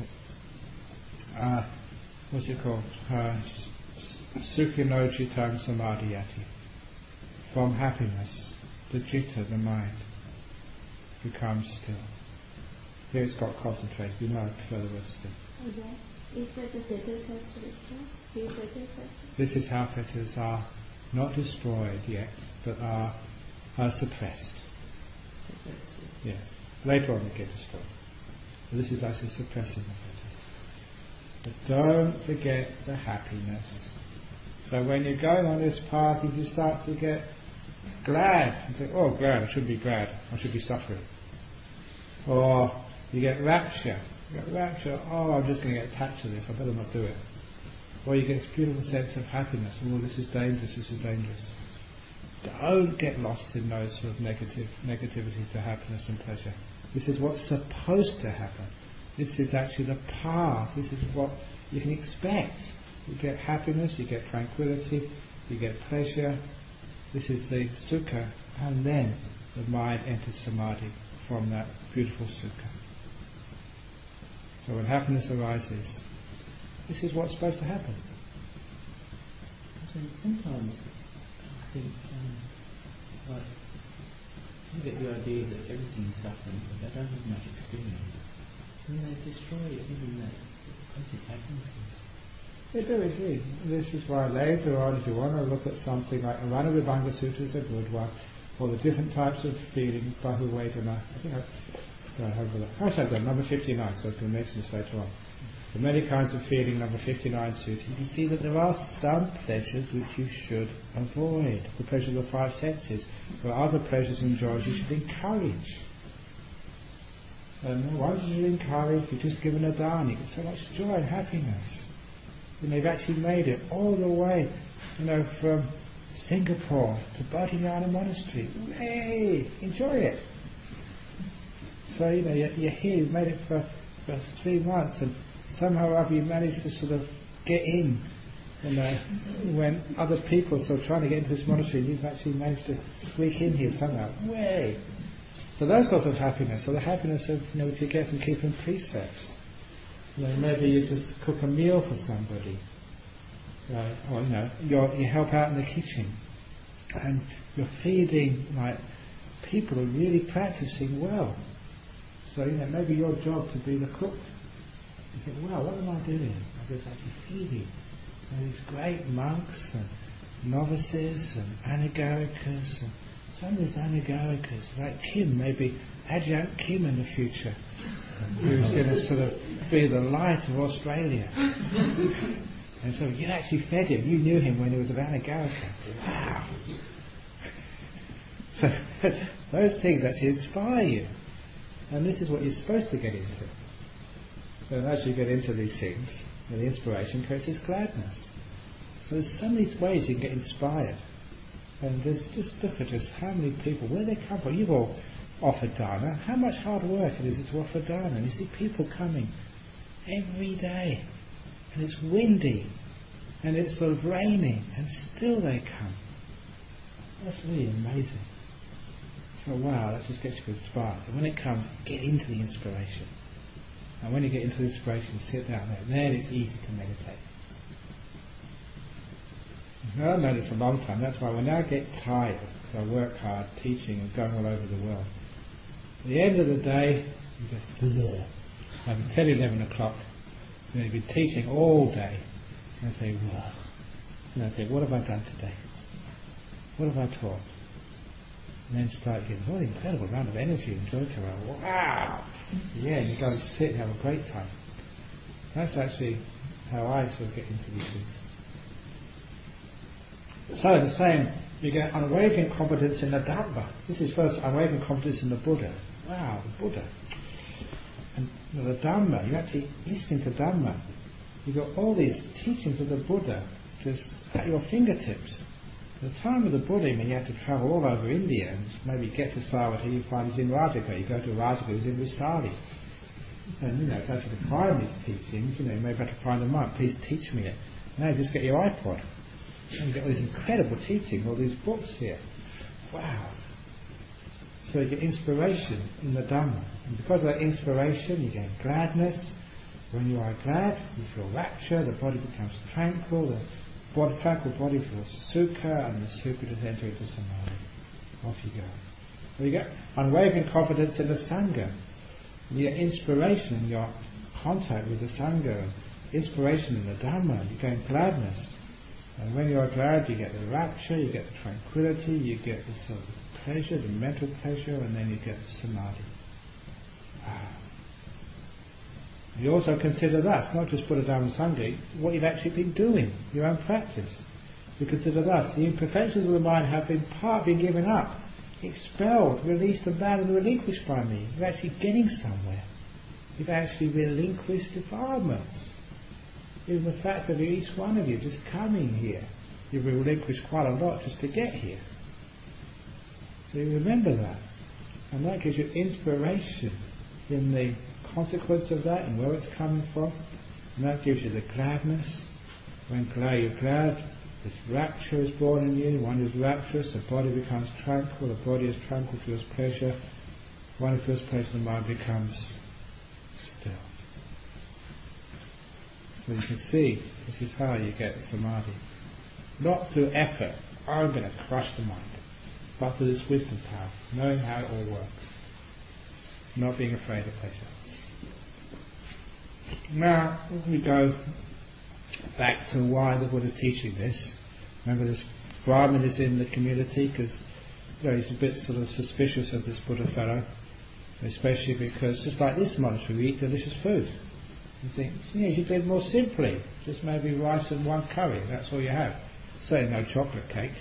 uh, what's it called? Uh, Sukhino citam samadhiyati. From happiness, the citta, the mind, becomes still. Here it's got concentrated. You know further words still.
Okay. Is that the fetters have to
This is how fetters are not destroyed yet, but are, are suppressed. Yes. Later on they get destroyed. But this is actually suppressing the fetters. But don't forget the happiness. So when you're going on this path, if you start to get glad, you think, oh glad, I should be glad, I should be suffering. Or you get rapture. You get rapture, oh I'm just going to get attached to this, I better not do it. Or you get this beautiful sense of happiness, oh this is dangerous, this is dangerous. Don't get lost in those sort of negative negativity to happiness and pleasure. This is what's supposed to happen. This is actually the path, this is what you can expect. You get happiness, you get tranquility, you get pleasure. This is the sukha, and then the mind enters samadhi from that beautiful sukha. So when happiness arises, this is what's supposed to happen.
So sometimes I think, um, like, you get the idea that everything is suffering, but they don't have much experience. And they destroy everything that basic happiness is.
They do indeed. This is why later on, if you want to look at something like Rana Vibhanga Sutta is a good one, or the different types of feeling, Bahu Vedana, I think I've uh, have a look. Actually, I've got number fifty-nine, so I can mention this later on. The many kinds of feeling, number fifty-nine Sutta, you can see that there are some pleasures which you should avoid. The pleasures of the five senses. There are other pleasures and joys you should encourage. And why should you encourage? You're just given a dana, you get so much joy and happiness. And they've actually made it all the way, you know, from Singapore to Bodhinyana Monastery. Hey, enjoy it. So, you know, you're, you're here, you've made it for, for three months and somehow or other you managed to sort of get in. You know, when other people are sort of trying to get into this monastery, you've actually managed to squeak in here somehow. Way. So those sorts of happiness, or the happiness of, you know, which you get from keeping precepts. You know, maybe you just cook a meal for somebody. Right? Or you know, you're, you help out in the kitchen. And you're feeding like people who are really practicing well. So, you know, maybe your job to be the cook. You think, wow, what am I doing? I'm just actually feeding you know, these great monks and novices and anagarikas, and some of these anagarikas, like Kim, maybe Adjunct Kim in the future, who's going to sort of be the light of Australia. And so you actually fed him, you knew him when he was an anagarika. Wow! So those things actually inspire you. And this is what you're supposed to get into. So as you get into these things, the inspiration creates this gladness. So there's so many ways you can get inspired. And there's just look at just how many people, where they come from. You've all offered dana. How much hard work it is to offer dana. And you see people coming every day. And it's windy. And it's sort of raining. And still they come. That's really amazing. So wow, that just gets you inspired. And when it comes, get into the inspiration. And when you get into the inspiration, sit down there. Then it's easy to meditate. Now, I've known this a long time. That's why when I get tired, because I work hard teaching and going all over the world, at the end of the day, you just bleh. Like ten, eleven o'clock, you know, you've been teaching all day, and I say, well, and I think, what have I done today? What have I taught? And then start getting all an incredible amount of energy and joy come out. Wow! Yeah, you go and sit and have a great time. That's actually how I sort of get into these things. So the same, you get unawakened confidence in the Dhamma. This is first unawakened confidence in the Buddha. Wow, the Buddha. And you know, the Dhamma, you're actually listening to Dhamma. You've got all these teachings of the Buddha just at your fingertips. At the time of the Buddha, I mean, you had to travel all over India and maybe get to Savatthi, you find he's in Rajagaha. You go to Rajagaha, he's in Visali. And you know, to actually find these teachings, you know, you may have to find them up. Please teach me it. Now you just get your iPod. And you get all these incredible teaching, all these books here. Wow. So you get inspiration in the Dhamma. And because of that inspiration, you get gladness. When you are glad, you feel rapture, the body becomes tranquil, the body, tranquil body feels sukha, and the sukha just enter into samadhi. Off you go. So you get unwavering confidence in the Sangha. You get inspiration in your contact with the Sangha, inspiration in the Dhamma, you gain gladness. And when you are glad, you get the rapture, you get the tranquility, you get the sort of pleasure, the mental pleasure, and then you get the samadhi. Wow. You also consider that, not just Buddha, Dhamma, Sangha, what you've actually been doing, your own practice. You consider that. The imperfections of the mind have been part been given up, expelled, released, abandoned, and relinquished by me. You're actually getting somewhere. You've actually relinquished defilements. Even the fact that each one of you just coming here, you've relinquished quite a lot just to get here. So you remember that. And that gives you inspiration in the consequence of that and where it's coming from. And that gives you the gladness. When glad, you're glad, this rapture is born in you. One is rapturous, the body becomes tranquil, the body is tranquil, feels pleasure. One who feels pleasure, the mind becomes still. So you can see, this is how you get samadhi. Not through effort, I'm going to crush the mind, but through this wisdom power, knowing how it all works. Not being afraid of pleasure. Now, we go back to why the Buddha is teaching this. Remember, this Brahmin is in the community because you know, he's a bit sort of suspicious of this Buddha fellow, especially because, just like this monastery, we eat delicious food. You think, yeah, you should live more simply. Just maybe rice and one curry, that's all you have. Say no chocolate cake.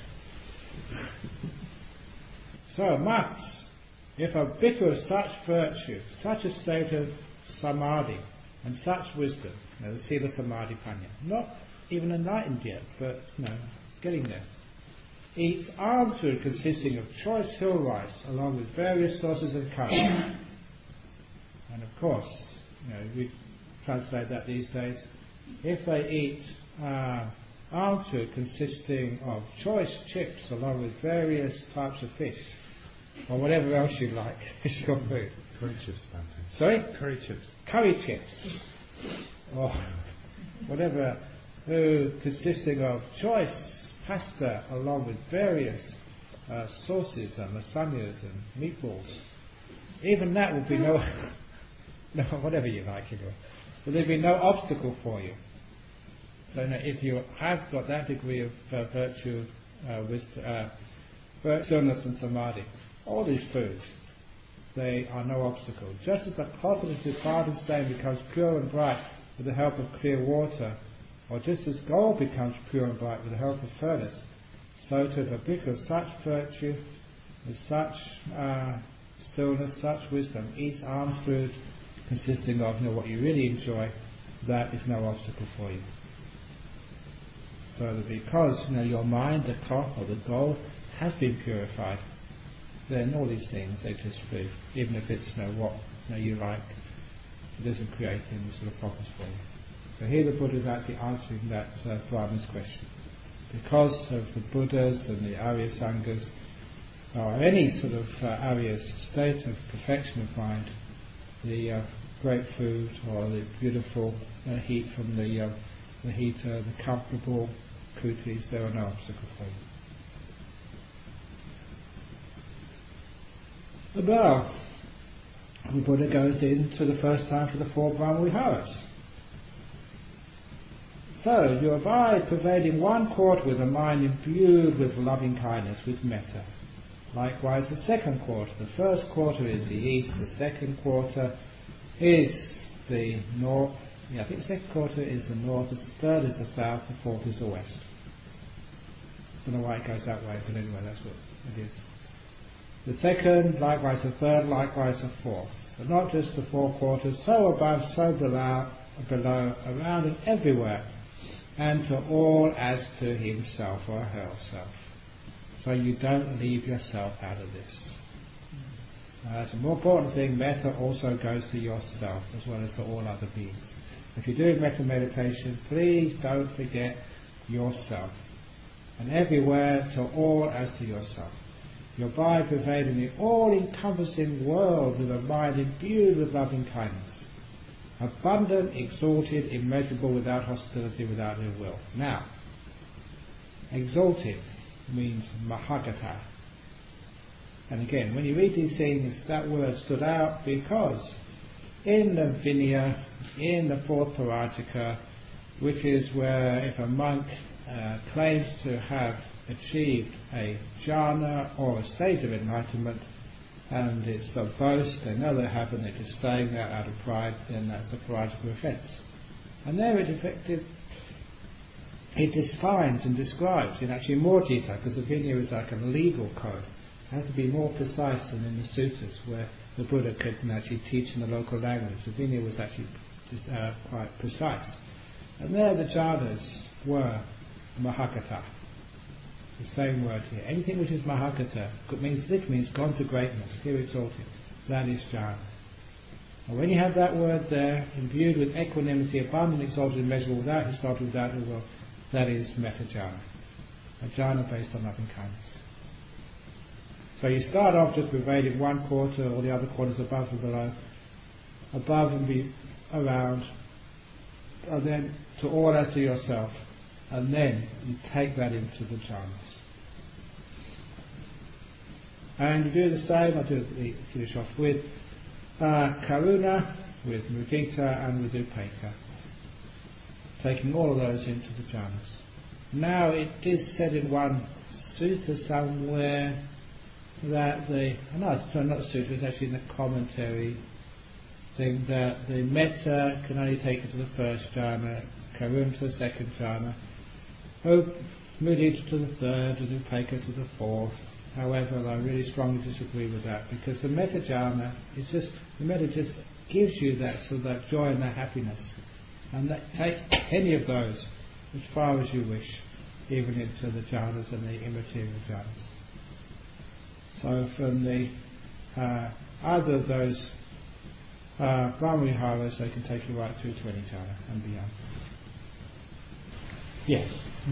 So, monks, if a bhikkhu of such virtue, such a state of samadhi, and such wisdom, you know, the Sila Samadhi Panya, not even enlightened yet, but, you know, getting there, eats alms food consisting of choice hill rice, along with various sources of curry. And of course, you know, we translate that these days, if they eat uh, alms food consisting of choice chips along with various types of fish, or whatever else you like, is your food.
Curry chips, Bante.
Sorry?
Curry chips.
Curry chips. or whatever, who consisting of choice pasta along with various uh, sauces and lasagnas and meatballs. Even that would be no, no whatever you like, you know. But there'd be no obstacle for you. So now, if you have got that degree of uh, virtue, uh, wisdom, uh, virtuousness and samadhi, all these foods, they are no obstacle. Just as a cognitive hardened stone becomes pure and bright with the help of clear water, or just as gold becomes pure and bright with the help of furnace, so to the bhikkhu of such virtue, with such uh, stillness, such wisdom, eats alms food consisting of, you know, what you really enjoy, that is no obstacle for you. So that because, you know, your mind, the cloth or the gold, has been purified, then all these things, they just food, even if it's, you know, what, you know, you like, it doesn't create any sort of problems for you. So here the Buddha is actually answering that uh, Brahman's question. Because of the Buddhas and the Arya Sanghas, or any sort of uh, Arya state of perfection of mind, the uh, great food or the beautiful uh, heat from the, uh, the heater, the comfortable kutis, there are no obstacle for you. Now, the Buddha goes into the first time for the four Brahma Viharas. So, you abide pervading one quarter with a mind imbued with loving kindness, with metta. Likewise the second quarter. The first quarter is the east, the second quarter is the north. Yeah, I think the second quarter is the north, the third is the south, the fourth is the west. I don't know why it goes that way, but anyway, that's what it is. The second, likewise the third, likewise the fourth. But not just the four quarters, so above, so below, below, around and everywhere, and to all as to himself or herself. So you don't leave yourself out of this. Uh, that's a more important thing. Metta also goes to yourself as well as to all other beings. If you're doing metta meditation, please don't forget yourself. And everywhere to all as to yourself. You abide pervading the all-encompassing world with a mind imbued with loving kindness. Abundant, exalted, immeasurable, without hostility, without ill will. Now, exalted means mahagata. And again, when you read these things, that word stood out because in the Vinaya, in the fourth Parajika, which is where if a monk uh, claims to have achieved a jhana or a state of enlightenment, and it's a boast, they know they haven't, they're just saying that out of pride, then that's a Parajika offence. And there it effective it defines and describes in actually more detail, because the Vinaya is like a legal code. It has to be more precise than in the suttas, where the Buddha could actually teach in the local language. The Vinaya was actually uh, quite precise. And there the jhanas were mahagata. The same word here. Anything which is mahagata means, this means gone to greatness, here exalted. That is jhana. And when you have that word there, imbued with equanimity, abundant, exalted, immeasurable, without historical, without ill will, that is metta jhana. A jhana based on loving kindness. So you start off just pervading one quarter, or the other quarters above and below, above and be around, and then to all as to yourself, and then you take that into the jhanas. And you do the same. I do finish off with uh, karuna, with mudita, and with upekkha, taking all of those into the jhanas. Now it is said in one sutta somewhere that the, no, it's not a sutta, it's actually in the commentary thing, that the metta can only take it to the first jhana, karuna to the second jhana, mudita to the third, and upekkha to the fourth. However, I really strongly disagree with that, because the metta jhana is just, the metta just gives you that sort of that joy and that happiness. And that, take any of those as far as you wish, even into the jhanas and the immaterial jhanas. So from the uh, either of those uh, Brahma Viharas, they can take you right through to any jhana and beyond. Yes?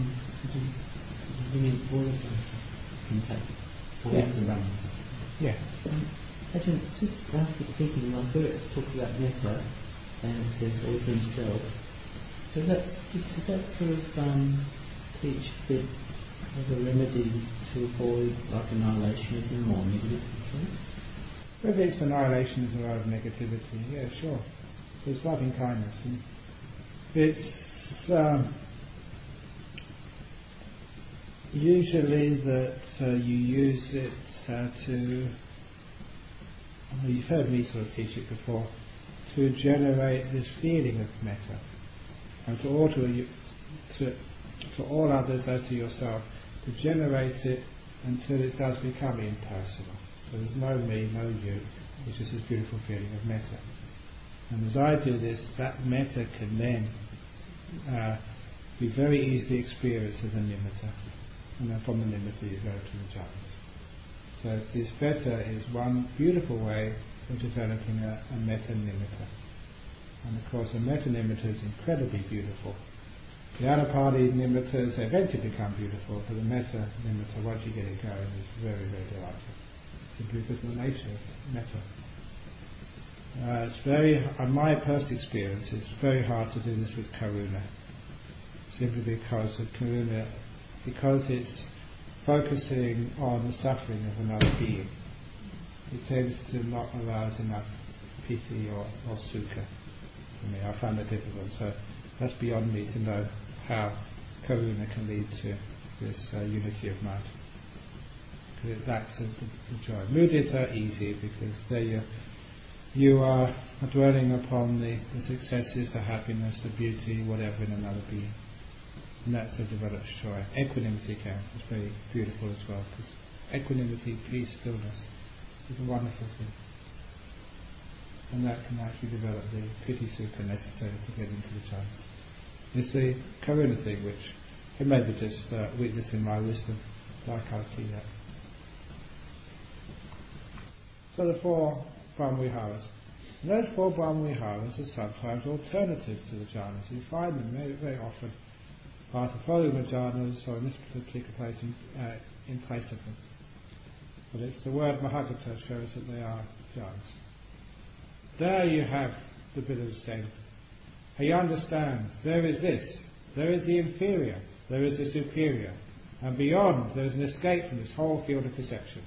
You mean all of them can take all
Yeah.
of the Brahma?
Yeah.
Um, actually, just after thinking, my Buddha talks about metta, benefits all to himself. Does that, does that sort of um, teach a bit of a remedy to avoid like annihilationism or negativism?
Whether it's annihilationism or negativity, yeah, sure. There's loving kindness. And it's um, usually that uh, you use it uh, to, well, you've heard me sort of teach it before, to generate this feeling of metta, and to all, to, to, to all others as to yourself, to generate it until it does become impersonal. So there's no me, no you, it's just this beautiful feeling of metta. And as I do this, that metta can then uh, be very easily experienced as a nimitta. And then from the nimitta you go to the jhanas. So this metta is one beautiful way of developing a, a metta nimitta. And of course a metta nimitta is incredibly beautiful. The anapati nimittas eventually become beautiful, but the metta nimitta, once you get it going, is very, very delightful. Simply because of the nature of metta. Uh, it's very, on my personal experience, it's very hard to do this with karuna. Simply because of karuna, because it's focusing on the suffering of another being, it tends to not arouse enough piti or, or sukha for me. I find that difficult, so that's beyond me to know how karuna can lead to this uh, unity of mind. Because that's the, the joy. Mudita easy, because there you you are dwelling upon the, the successes, the happiness, the beauty, whatever in another being. And that's a developed joy. Equanimity can. It's very beautiful as well, because equanimity, peace, stillness is a wonderful thing. And that can actually develop the piti sukha necessary to get into the jhanas. It's the karuna thing, which it may be just uh, weakness in my wisdom, but I can't see that. So the four Brahmaviharas. And those four Brahmaviharas are sometimes alternatives to the jhanas. You find them very, very often either following the jhanas or in this particular place in, uh, in place of them. But it's the word Mahagata shows that they are jhanas. There you have the bit of saying, he understands there is this, there is the inferior, there is the superior, and beyond there is an escape from this whole field of perception.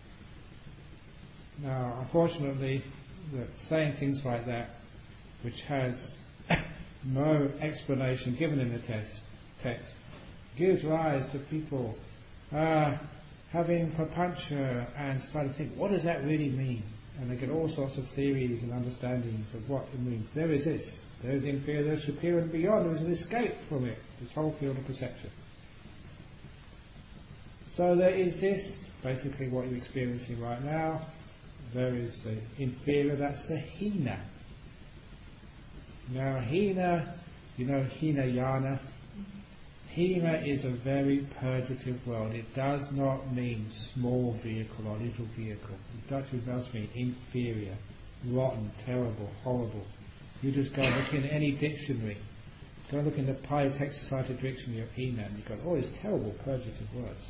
Now, unfortunately, that saying things like that, which has no explanation given in the text, text gives rise to people uh, having papancha and starting to think, what does that really mean? And they get all sorts of theories and understandings of what it means. There is this, there is the inferior, there is superior, and beyond there is an escape from it, this whole field of perception. So there is this, basically what you're experiencing right now. There is the inferior, that's the hina. Now hina, you know hinayana. Hina is a very purgative word. It does not mean small vehicle or little vehicle. It actually does mean inferior, rotten, terrible, horrible. You just go look in any dictionary. Go look in the Pali Text Society dictionary of hina and you go, oh, it's terrible purgative words.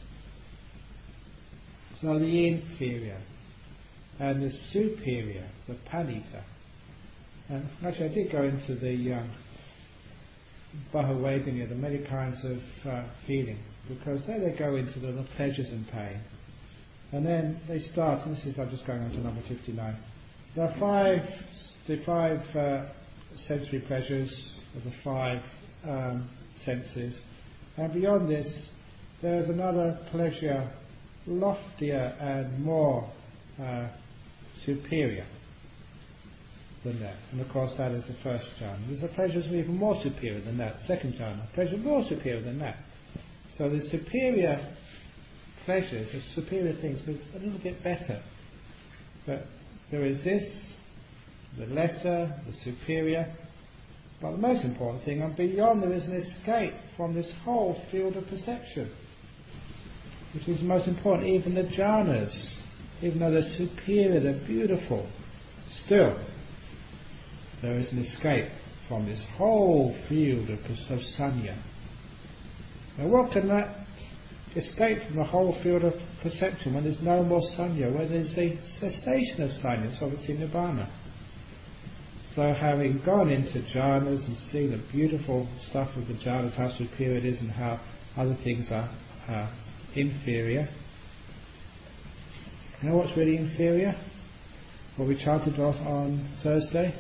So the inferior. And the superior, the panita. And actually I did go into the um, Bahavedana, the many kinds of uh, feeling, because there they go into the, the pleasures and pain. And then they start, and this is, I'm just going on to number fifty-nine. There are five, the five uh, sensory pleasures of the five um, senses. And beyond this, there's another pleasure loftier and more uh, superior than that. And of course that is the first jhana. There's a pleasure that's even more superior than that. Second jhana, pleasure more superior than that. So the superior pleasures, the superior things, but it's a little bit better. But there is this, the lesser, the superior. But the most important thing, and beyond there is an escape from this whole field of perception, which is the most important. Even the jhanas, even though they're superior, they're beautiful, still there is an escape from this whole field of, of sanya. Now what can that escape from the whole field of perception when there's no more sanya, where there's a cessation of sanya, so it's in nibbana. So having gone into jhanas and seen the beautiful stuff of the jhanas, how superior it is and how other things are uh, inferior, you know what's really inferior? What we chanted on, on Thursday?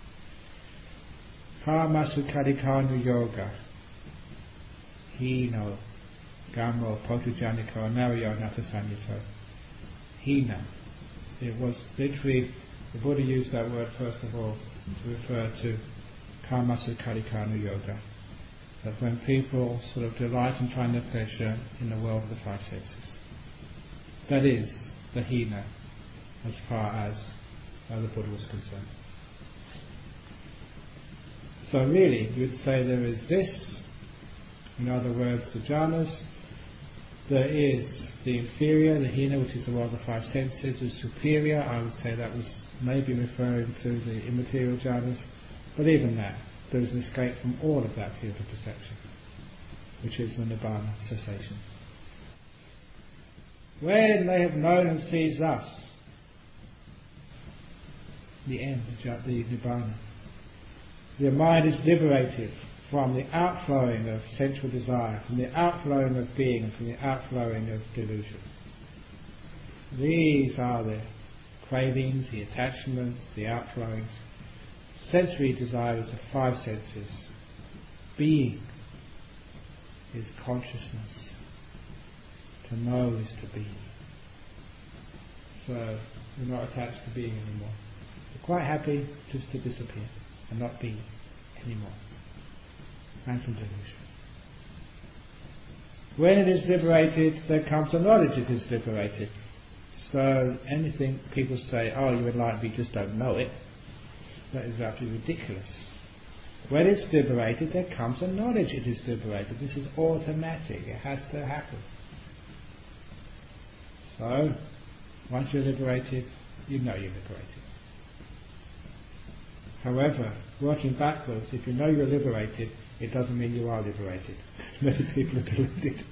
Karma Sukadikanu Yoga. Hino Gamo Potujaniko Narayo Natasanyato. Hina. It was literally, the Buddha used that word first of all to refer to Karma Sukadikanu Yoga. That when people sort of delight and find their pleasure in the world of the five senses. That is the hina as far as uh, the Buddha was concerned. So really, you would say there is this, in other words, the jhanas, there is the inferior, the hina, which is the world of the five senses, the superior, I would say that was maybe referring to the immaterial jhanas, but even that, there is an escape from all of that field of perception, which is the nibbana cessation. When they have known and ceased thus, the end, the nibbana, their mind is liberated from the outflowing of sensual desire, from the outflowing of being, and from the outflowing of delusion. These are the cravings, the attachments, the outflowings. Sensory desire is the five senses. Being is consciousness. To know is to be. So we're not attached to being anymore. We're quite happy just to disappear and not be anymore. And from delusion. When it is liberated, there comes a knowledge it is liberated. So anything people say, oh, you're enlightened, but you just don't know it, that is absolutely ridiculous. When it's liberated, there comes a knowledge it is liberated. This is automatic. It has to happen. So, once you're liberated, you know you're liberated. However, working backwards, if you know you're liberated, it doesn't mean you are liberated. Many people are deluded.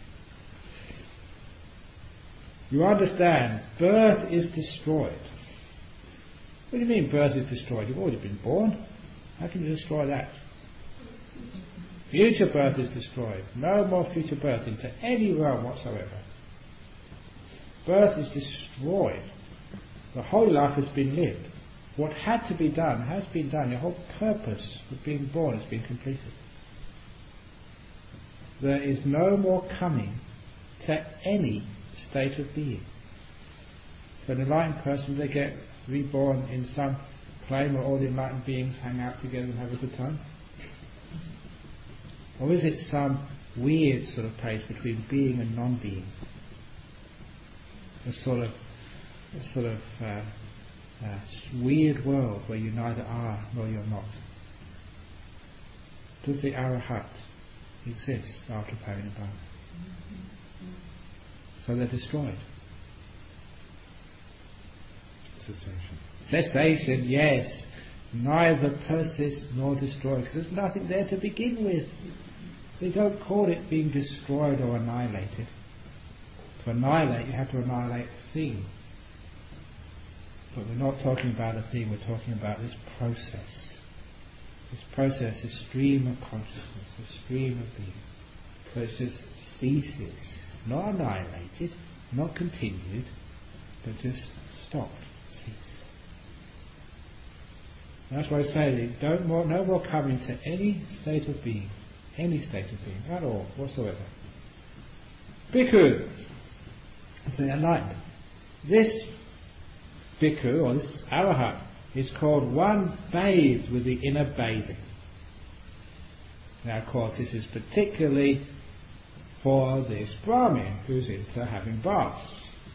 You understand, birth is destroyed. What do you mean birth is destroyed? You've already been born. How can you destroy that? Future birth is destroyed. No more future birth into any realm whatsoever. Birth is destroyed. The whole life has been lived. What had to be done has been done. Your whole purpose of being born has been completed. There is no more coming to any state of being. For an enlightened person, they get reborn in some plane where all the enlightened beings hang out together and have a good time? Or is it some weird sort of place between being and non-being? A sort of, a sort of uh, uh, weird world where you neither are nor you're not. Does the Arahat exist after Parinibbana? So they're destroyed.
Cessation.
Cessation, yes. Neither persist nor destroy, because there's nothing there to begin with. So you don't call it being destroyed or annihilated. To annihilate, you have to annihilate the thing. But we're not talking about a thing, we're talking about this process. This process, this stream of consciousness, this stream of being. So it just ceases, not annihilated, not continued, but just stopped, cease. And that's why I say, don't more, no more coming to any state of being, any state of being, at all, whatsoever. Bhikkhu, the enlightened. This bhikkhu, or this arahat, is called one bathed with the inner bathing. Now, of course, this is particularly for this Brahmin who's into having baths.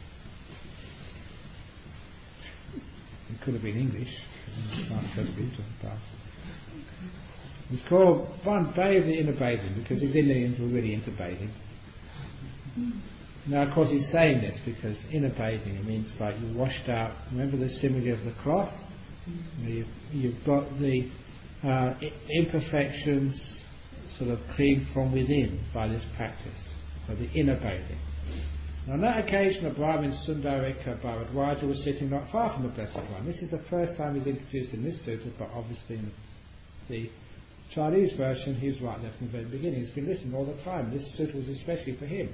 It could have been English. It's not supposed to be into baths. It's called one bathed the inner bathing because he's in the, really into bathing. Now, of course, he's saying this because inner bathing, it means like you washed out. Remember the simile of the cloth? You've, you've got the uh, imperfections sort of cleaned from within by this practice. So the inner bathing. And on that occasion, the Brahmin Sundarika Bharadwaja was sitting not far from the Blessed One. This is the first time he's introduced in this sutta, but obviously in the Chinese version, he's right there from the very beginning. He's been listening all the time. This sutta was especially for him.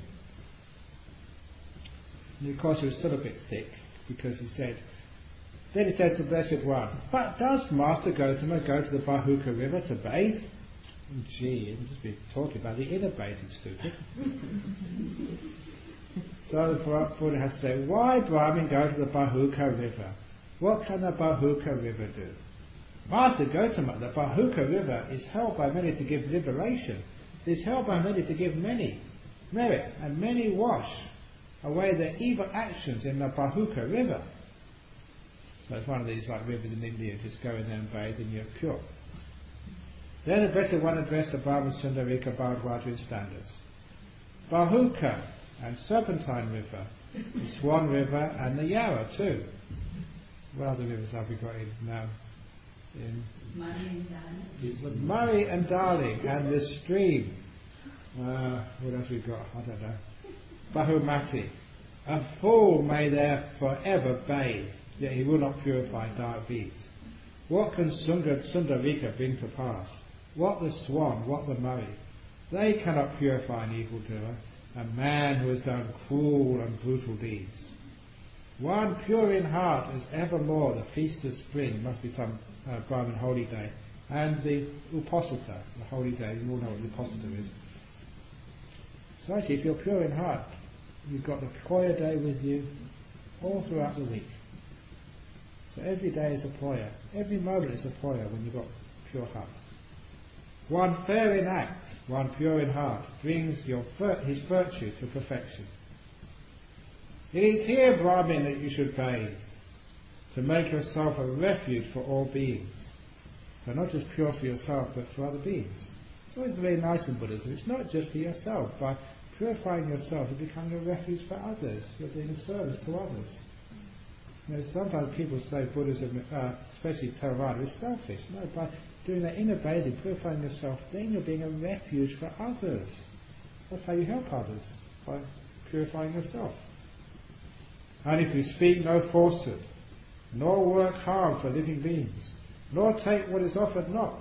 And of course, it was still a bit thick, because he said, then he said to the Blessed One, but does Master Gautama go to the Bahuka River to bathe? Gee, he'd just be talking about the inner bathing, stupid. So the Buddha has to say, why Brahmin go to the Bahuka River? What can the Bahuka River do? Master Gautama, the Bahuka River is held by many to give liberation. It is held by many to give many merit, and many wash away their evil actions in the Bahuka River. So it's one of these like rivers in India, just go in there and bathe and you're pure. Then the Blessed One addressed the Brahmin Sundarika Bharadwaja in standards. Bahuka and Serpentine River, the Swan River and the Yarra too. What other rivers have we got in now? In
Murray and Darling.
Murray and Darling and the stream. Uh, what else we got? I don't know. Bahumati. A fool may there forever bathe, yet he will not purify dark deeds. What can Sundar, Sundarika bring to pass? What the Swan, what the Murray? They cannot purify an evildoer, a man who has done cruel and brutal deeds. One pure in heart is evermore the feast of spring, must be some uh, Brahmin holy day, and the Uposita, the holy day, you all know what the Uposita is. So actually, if you're pure in heart, you've got the Poya day with you all throughout the week. So every day is a Poya. Every moment is a Poya when you've got pure heart. One fair in act, one pure in heart, brings your vir- his virtue to perfection. It is here, Brahmin, that you should bathe, to make yourself a refuge for all beings. So not just pure for yourself, but for other beings. It's always very nice in Buddhism. It's not just for yourself. By purifying yourself, you become a refuge for others. You're being of service to others. You know, sometimes people say Buddhism, uh, especially Theravada, is selfish. No, by doing that inner bathing, purifying yourself, then you're being a refuge for others. That's how you help others, by purifying yourself. And if you speak no falsehood, nor work harm for living beings, nor take what is offered not.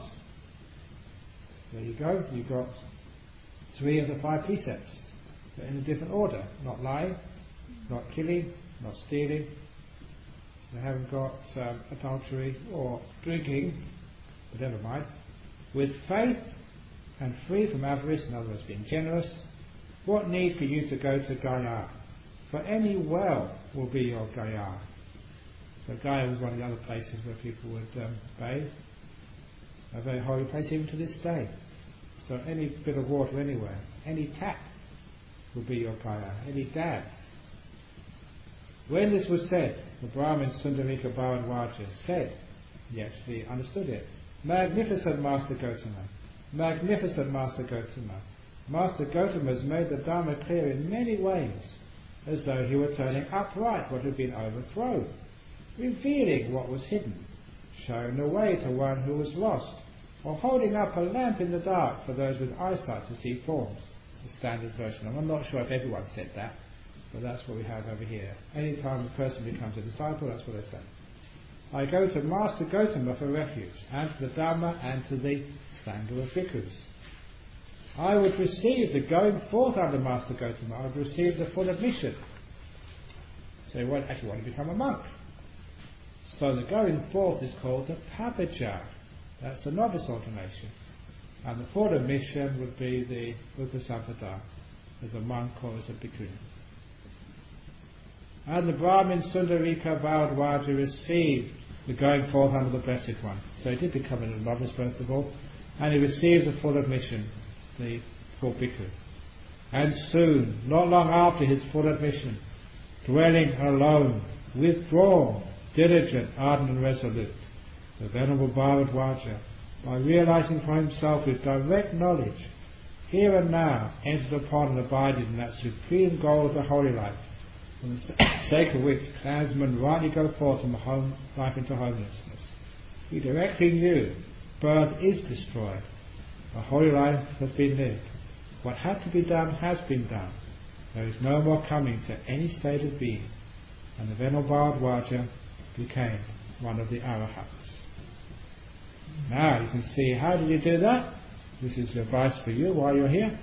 There you go, you've got three of the five precepts, but in a different order. Not lying, not killing, not stealing. They haven't got um, adultery or drinking, but never mind. With faith and free from avarice, in other words being generous, what need for you to go to Gaya? For any well will be your Gaya. So Gaya was one of the other places where people would um, bathe. A very holy place even to this day. So any bit of water anywhere, any tap will be your Gaya, any dam. When this was said, the Brahmin Sundarika Bharadwaja said, he actually understood it, Magnificent Master Gautama, Magnificent Master Gautama. Master Gautama has made the Dharma clear in many ways, as though he were turning upright what had been overthrown, revealing what was hidden, showing the way to one who was lost, or holding up a lamp in the dark for those with eyesight to see forms. It's a standard version. I'm not sure if everyone said that, but that's what we have over here. Any time a person becomes a disciple, that's what they say. I go to Master Gautama for refuge, and to the Dhamma, and to the Sangha of Bhikkhus. I would receive the going forth under Master Gautama. I would receive the full admission. So you won't actually want to become a monk. So the going forth is called the Papaja. That's the novice ordination. And the full admission would be the Upasampada, as a monk or as a bhikkhuni. And the Brahmin Sundarika Bharadwaja received the going forth under the Blessed One. So he did become a novice first of all, and he received the full admission, the full bhikkhu. And soon, not long after his full admission, dwelling alone, withdrawn, diligent, ardent and resolute, the Venerable Bharadwaja, by realizing for himself with direct knowledge, here and now entered upon and abided in that supreme goal of the holy life, for the sake of which clansmen rightly go forth from home life into homelessness. He directly knew birth is destroyed. A holy life has been lived. What had to be done has been done. There is no more coming to any state of being. And the Venerable Bharadwaja became one of the Arahats. Now you can see, how did you do that? This is advice for you while you're here.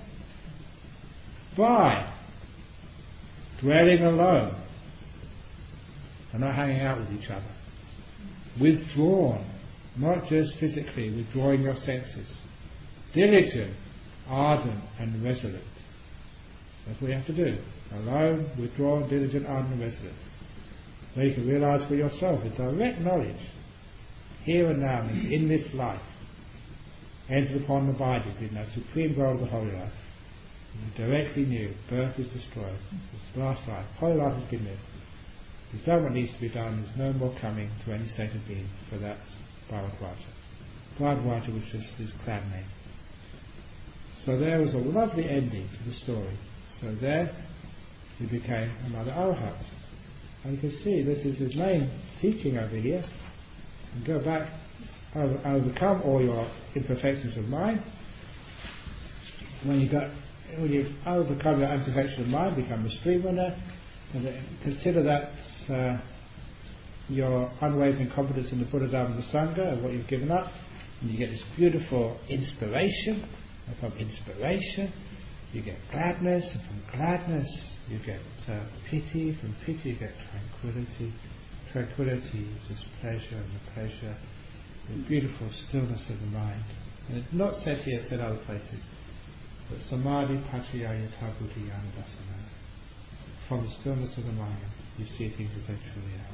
By dwelling alone and not hanging out with each other. Withdrawn, not just physically, withdrawing your senses. Diligent, ardent and resolute. That's what you have to do. Alone, withdrawn, diligent, ardent and resolute. Where you can realize for yourself with direct knowledge, here and now, means in this life, entered upon the body, in that supreme goal of the holy life. You directly knew birth is destroyed. It's the last life. Holy life has been lived. You've done what needs to be done. There's no more coming to any state of being. So that's Bharadwaja. Bharadwaja was just his clan name. So there was a lovely ending to the story. So there he became another Arahat. And you can see this is his main teaching over here. And go back, over, overcome all your imperfections of mind. When you got, when you overcome your imperfection of mind, become a streamliner, and then consider that uh, your unwavering confidence in the Buddha, Dharma, and the Sangha, and what you've given up, and you get this beautiful inspiration. And from inspiration, you get gladness, and from gladness, you get uh, pity. From pity, you get tranquility. Tranquility is just pleasure, and the pleasure, the beautiful stillness of the mind. And it's not said here, it's said other places. But samadhi pachaya yatha buddhi yanadasana. From the stillness of the mind, you see things as they truly are.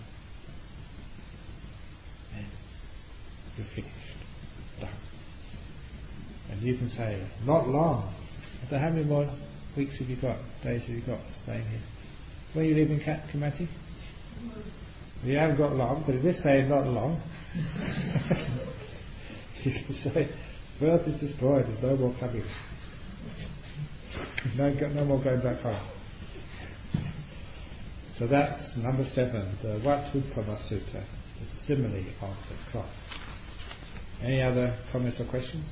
And you're finished. Done. And you can say, not long. So how many more weeks have you got? Days have you got staying here? When are you leaving Kamati? You haven't got long, but if this says not long, you can say, birth is destroyed, there's no more coming. no, no more going back home. So that's number seven, the Vatupama Sutta, the simile of the cloth. Any other comments or questions?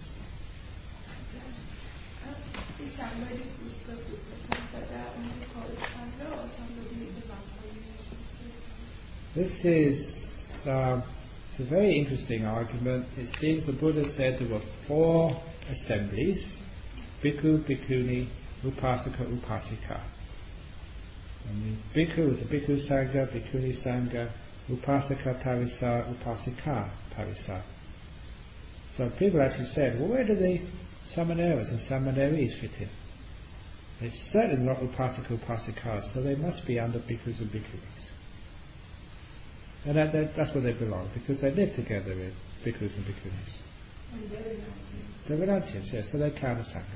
This is um, it's a very interesting argument. It seems the Buddha said there were four assemblies: Bhikkhu, Bhikkhuni, Upasaka, Upasika. And the Bhikkhu is a Bhikkhu Sangha, Bhikkhuni Sangha, Upasaka Parisa, Upasika Parisa. So people actually said, well, where do the Samaneras and Samaneris fit in? It's certainly not Upasaka, Upasikas, so they must be under Bhikkhus and Bhikkhunis. And that, that, that's where they belong, because they live together with Bhikkhus and Bhikkhunis. They're Vedantians, yes, so they count as Sangha.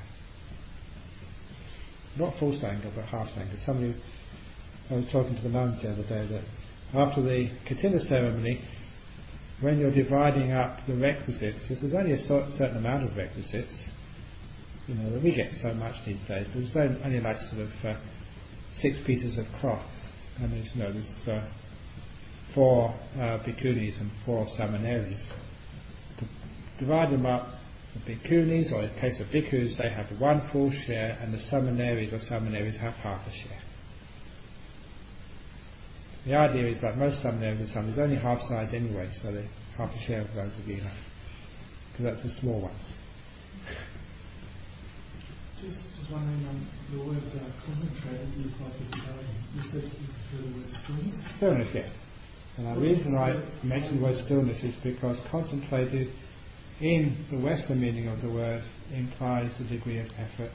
Not full Sangha, but half Sangha. Somebody, I was talking to the nuns the other day that after the Katina ceremony, when you're dividing up the requisites, if there's only a certain amount of requisites, you know, we get so much these days, but there's only like sort of uh, six pieces of cloth, and there's, you know, there's uh, four uh, bhikkhunis and four samaneris. To divide them up, the bhikkhunis, or in the case of bhikkhus, they have one full share, and the samaneris or samaneris have half a share. The idea is that most samaneris and samaneris are only half size anyway, so they, half a share of those will be enough, because that's the small ones.
Just, just wondering on the word uh, concentrated used by Buddha. You said you prefer the word stillness?
Stillness, yeah. And the reason I mention the word stillness is because concentrated, in the Western meaning of the word, implies a degree of effort.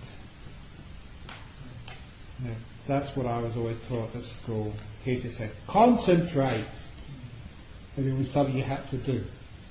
You know, that's what I was always taught at school. Teacher said, concentrate! And it was something you had to do.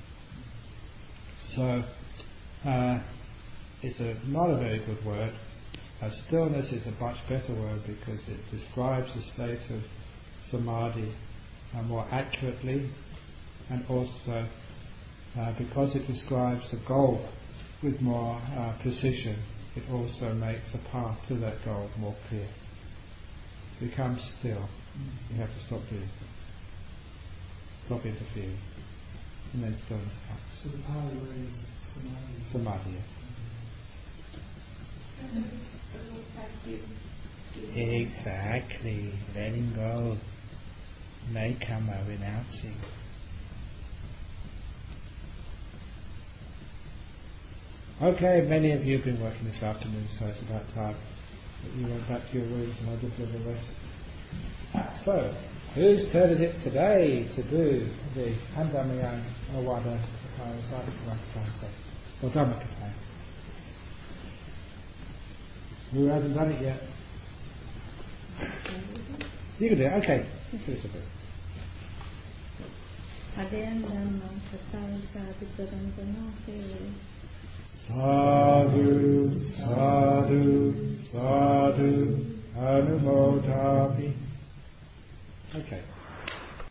So, uh, it's a, not a very good word. Uh, stillness is a much better word because it describes the state of samadhi uh, more accurately, and also uh, because it describes the goal with more uh, precision, it also makes the path to that goal more clear. Become still. You have to stop doing things. Stop interfering. And then stillness comes.
So the Pali word is samadhi.
Samadhi, yes. Exactly. Letting go may come by renouncing. Okay, many of you have been working this afternoon, so it's about time that you went back to your rooms and I just have a rest. So, whose turn is it today to do the Handamyang Awada Sadhikamakatasa or Dhammakataya? Who hasn't done it yet? You can do it, okay. Do this a bit.
Adayam Dhamma Kataya Sadhikamakataya.
Ah.